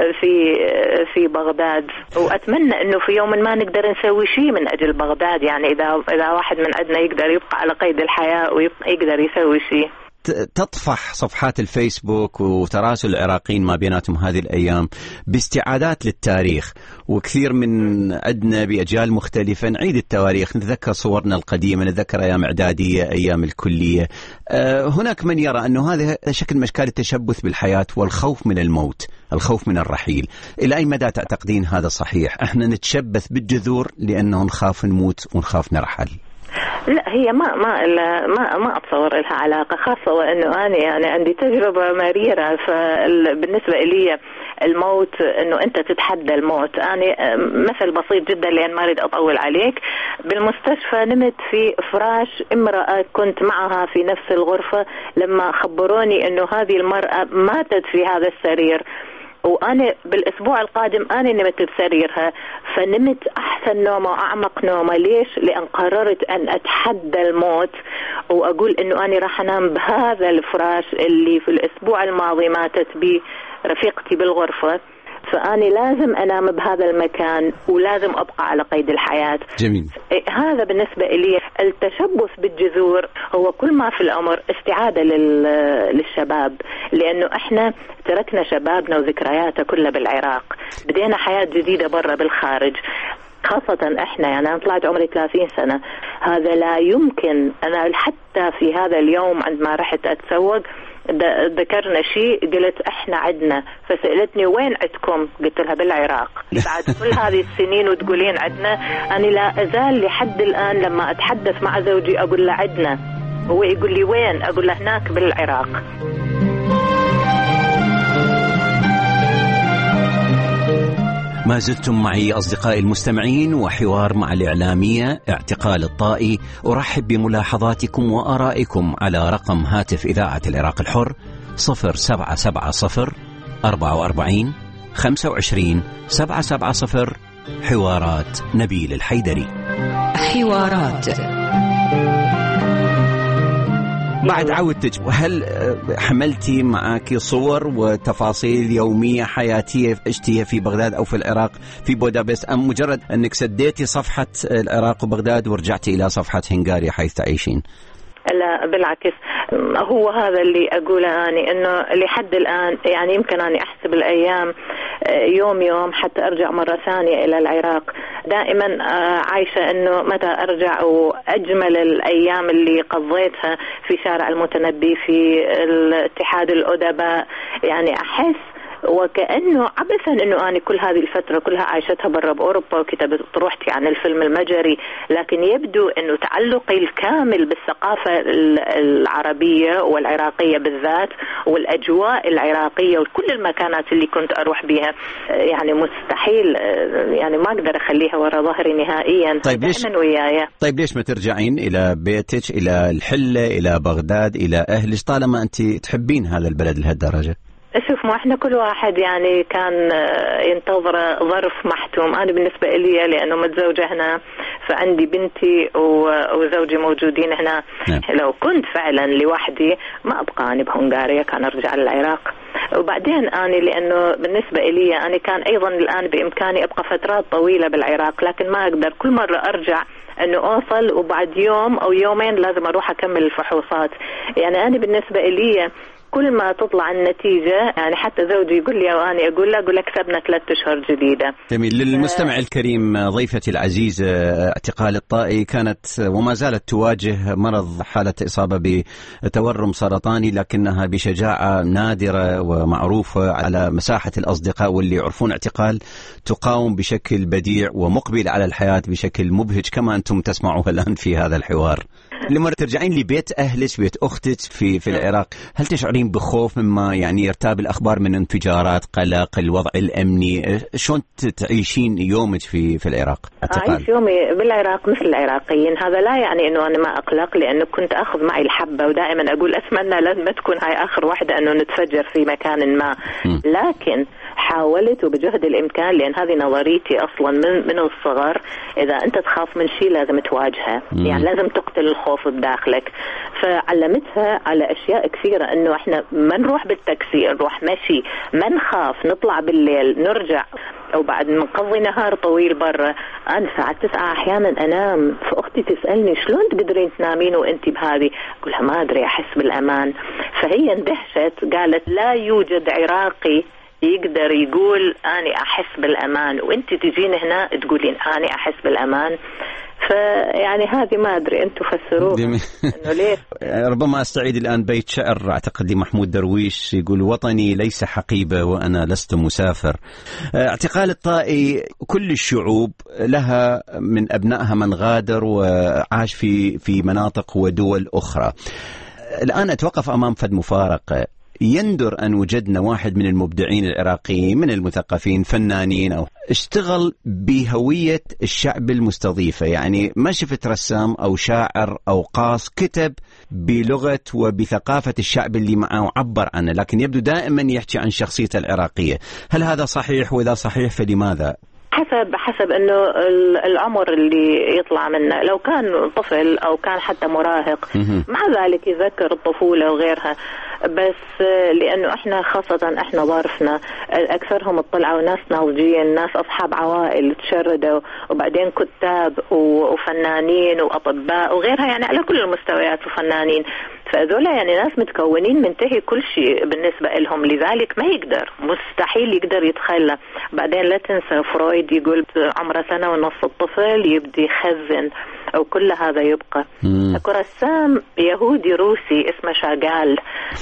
في بغداد، وأتمنى إنه في يوم ما نقدر نسوي شيء من أجل بغداد. يعني إذا واحد من عندنا يقدر يبقى على قيد الحياة ويقدر يسوي شيء. تطفح صفحات الفيسبوك وتراسل العراقيين ما بيناتهم هذه الأيام باستعادات للتاريخ، وكثير من عندنا بأجيال مختلفة نعيد التواريخ، نتذكر صورنا القديمة، نتذكر أيام إعدادية، أيام الكلية. هناك من يرى أنه هذا شكل من أشكال التشبث بالحياة والخوف من الموت، الخوف من الرحيل. إلى أي مدى تعتقدين هذا صحيح؟ احنا نتشبث بالجذور لأنه نخاف نموت ونخاف نرحل. لا، هي ما أتصور لها علاقة، خاصة وأنه أنا يعني عندي تجربة مريرة. فبالنسبة لي الموت أنه أنت تتحدى الموت. أنا مثل بسيط جدا لأن ما أريد أطول عليك، بالمستشفى نمت في فراش امرأة كنت معها في نفس الغرفة، لما خبروني أنه هذه المرأة ماتت في هذا السرير، وأنا بالأسبوع القادم أنا نمت بسريرها، فنمت أحسن نومة وأعمق نومة. ليش؟ لأن قررت أن أتحدى الموت وأقول إنه أنا راح أنام بهذا الفراش اللي في الأسبوع الماضي ماتت به رفيقتي بالغرفة، فأنا لازم أنام بهذا المكان ولازم أبقى على قيد الحياة. جميل. هذا بالنسبة لي. التشبث بالجذور هو كل ما في الأمر استعادة للشباب، لأنه إحنا تركنا شبابنا وذكرياته كلها بالعراق، بدينا حياة جديدة برا بالخارج، خاصة إحنا. يعني أنا طلعت عمري 30 سنة، هذا لا يمكن. أنا حتى في هذا اليوم عندما رحت أتسوق ذكرنا شيء، قلت احنا عدنا، فسألتني وين عدكم؟ قلت لها بالعراق. بعد كل هذه السنين وتقولين عدنا؟ أنا لا أزال لحد الآن لما أتحدث مع زوجي أقول له عدنا، هو يقول لي وين؟ أقول له هناك بالعراق. ما زلتم معي أصدقائي المستمعين، وحوار مع الإعلامية اعتقال الطائي. أرحب بملاحظاتكم وآرائكم على رقم هاتف إذاعة العراق الحر 0770 44 25 770. حوارات نبيل الحيدري. حوارات بعد عودتك، هل حملتي معك صور وتفاصيل يومية حياتية عشتيها في بغداد أو في العراق في بودابست، أم مجرد أنك سديتي صفحة العراق وبغداد ورجعتي إلى صفحة هنغاريا حيث تعيشين؟ لا بالعكس، هو هذا اللي أقوله أنا، إنه لحد الآن يعني يمكن أني أحسب الأيام يوم حتى أرجع مرة ثانية إلى العراق. دائما عايشة إنه متى أرجع، وأجمل الأيام اللي قضيتها في شارع المتنبي في الاتحاد الأدباء. يعني أحس وكأنه عبثا أنه أنا كل هذه الفترة كلها عايشتها برا بأوروبا وكتبت طروحتي عن الفيلم المجري، لكن يبدو أنه تعلقي الكامل بالثقافة العربية والعراقية بالذات والأجواء العراقية وكل المكانات اللي كنت أروح بها يعني مستحيل، يعني ما أقدر أخليها ورا ظهري نهائيا. طيب ليش ما ترجعين إلى بيتك، إلى الحلة، إلى بغداد، إلى أهلك، طالما أنت تحبين هذا البلد لهالدرجة؟ شوف، ما احنا كل واحد يعني كان ينتظر ظرف محتوم. انا بالنسبه لي لانه متزوجه هنا، عندي بنتي وزوجي موجودين هنا. لو كنت فعلا لوحدي ما أبقى أنا بهنغاريا، كان أرجع للعراق. وبعدين أنا لأنه بالنسبة إلي أنا كان أيضا الآن بإمكاني أبقى فترات طويلة بالعراق، لكن ما أقدر كل مرة أرجع أنه أوصل وبعد يوم أو يومين لازم أروح أكمل الفحوصات. يعني أنا بالنسبة إلي كل ما تطلع النتيجة، يعني حتى زوجي يقول لي وأنا أقول له كسبنا 3 أشهر جديدة. جميل. للمستمع الكريم، ضيفتي العزيزة اعتقال الطائي كانت وما زالت تواجه مرض، حالة إصابة بتورم سرطاني، لكنها بشجاعة نادرة ومعروفة على مساحة الأصدقاء واللي يعرفون اعتقال تقاوم بشكل بديع ومقبل على الحياة بشكل مبهج كما أنتم تسمعوه الآن في هذا الحوار. لما ترجعين لبيت أهلك، بيت أختك في العراق، هل تشعرين بخوف مما يعني يرتاب الأخبار من انفجارات، قلق، الوضع الأمني؟ شلون تعيشين يومك في العراق؟ أعيش يومي بالعراق مثل العراقيين. هذا لا يعني أنه أنا ما أقلق، لأنه كنت أخذ معي الحبة، ودائما أقول أتمنى لازم تكون هاي آخر واحدة أنه نتفجر في مكان ما. لكن حاولت وبجهد الإمكان، لأن هذه نظريتي أصلا من الصغر، إذا أنت تخاف من شيء لازم تواجهه، يعني لازم تقتل الخوف بداخلك. فعلمتها على أشياء كثيرة، أنه إحنا ما نروح بالتاكسي، نروح مشي، ما نخاف، نطلع بالليل نرجع، وبعد نقضي نهار طويل برا. أنا ساعة 9 أحيانا أنام، فأختي تسألني شلون تقدرين تنامين وأنت بهذه؟ أقولها ما أدري، أحس بالأمان. فهي اندهشت، قالت لا يوجد عراقي يقدر يقول أنا أحس بالأمان وأنت تجين هنا تقولين أنا أحس بالأمان. فيعني هذه ما أدري أنتم فسروه إنه ليه. ربما أستعيد الآن بيت شعر أعتقد لمحمود درويش يقول: وطني ليس حقيبة وأنا لست مسافر. اعتقال الطائي كل الشعوب لها من أبنائها من غادر وعاش في مناطق ودول أخرى. الآن أتوقف أمام فد مفارقة. يندر أن وجدنا واحد من المبدعين العراقيين، من المثقفين، فنانين، أو اشتغل بهوية الشعب المستضيفة. يعني ما شفت رسام أو شاعر أو قاص كتب بلغة وبثقافة الشعب اللي معه وعبر عنه، لكن يبدو دائما يحكي عن شخصيته العراقية. هل هذا صحيح؟ وإذا صحيح فلماذا؟ حسب انه العمر اللي يطلع منه، لو كان طفل او كان حتى مراهق مع ذلك يذكر الطفولة وغيرها. بس لانه احنا خاصة احنا ظرفنا اكثرهم اطلعوا ناس ناضجين، ناس اصحاب عوائل تشردوا، وبعدين كتاب وفنانين واطباء وغيرها، يعني على كل المستويات وفنانين. فهذولا يعني ناس متكونين منتهي كل شيء بالنسبة لهم، لذلك ما يقدر، مستحيل يقدر يتخلى. بعدين لا تنسى فرويد يقول عمره 1.5 سنة الطفل يبدي يخزن، أو كل هذا يبقى. أكو رسام يهودي روسي اسمه شاغال،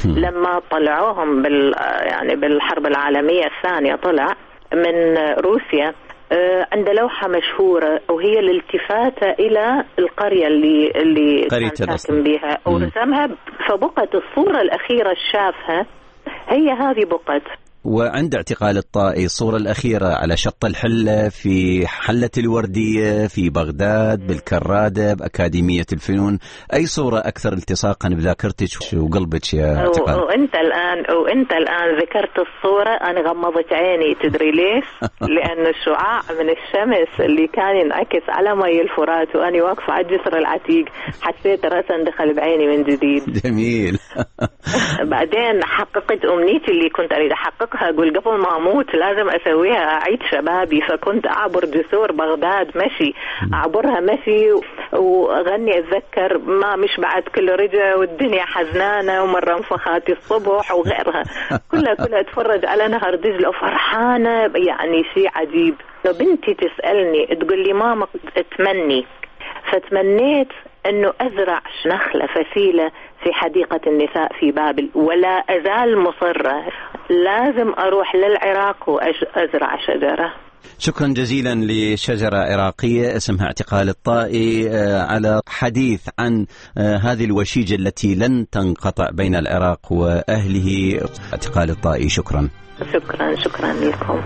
لما طلعوهم يعني بالحرب العالمية الثانية، طلع من روسيا، عنده لوحة مشهورة وهي الالتفاتة إلى القرية اللي كان ساكن بها، ورسمها. فبقت الصورة الأخيرة شافها هي هذه بقت. وعند اعتقال الطائي الصورة الأخيرة على شط الحلة، في حلة الوردية في بغداد، بالكرادة، بأكاديمية الفنون. أي صورة أكثر التصاقا بذاكرتك وقلبك يا اعتقال؟ وأنت الآن ذكرت الصورة، أنا غمضت عيني. تدري ليش؟ لأن الشعاع من الشمس اللي كان ينعكس على مي الفرات وأنا واقفة على الجسر العتيق، حسيت رأسا دخل بعيني من جديد. جميل. بعدين حققت أمنيتي اللي كنت أريد أحققها، أقول قبل ما أموت لازم أسويها، أعيد شبابي. فكنت أعبر جسور بغداد مشي، أعبرها مشي وأغني، أتذكر ما مش بعد كل رجع والدنيا حزنانة ومرة انفخاتي الصبح وغيرها، كلها أتفرج على نهر دجلة وفرحانة، يعني شيء عجيب. لو بنتي تسألني تقول لي ماما أتمني، فتمنيت أنه أزرع نخلة فسيلة في حديقة النساء في بابل، ولا أزال مصرة، لازم أروح للعراق وأزرع شجرة. شكرا جزيلا لشجرة عراقية اسمها اعتقال الطائي على حديث عن هذه الوشيجة التي لن تنقطع بين العراق وأهله. اعتقال الطائي، شكرا لكم.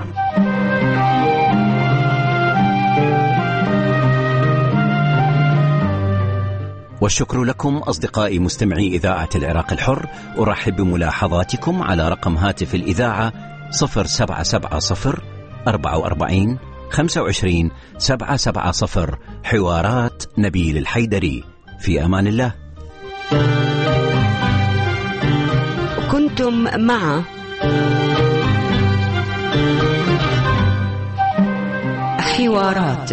والشكر لكم أصدقائي مستمعي إذاعة العراق الحر. أرحب بملاحظاتكم على رقم هاتف الإذاعة 0770 44 25 770. حوارات نبيل الحيدري. في أمان الله. كنتم مع حوارات،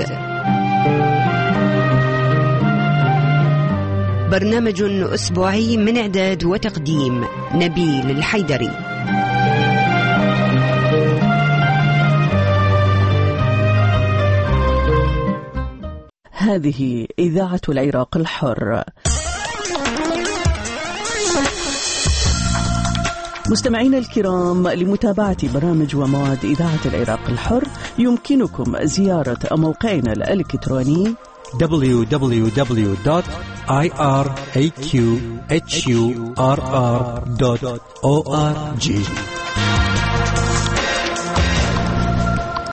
برنامج أسبوعي من إعداد وتقديم نبيل الحيدري. هذه إذاعة العراق الحر. مستمعينا الكرام، لمتابعة برامج ومواد إذاعة العراق الحر يمكنكم زيارة موقعنا الإلكتروني www.iraqhurr.org.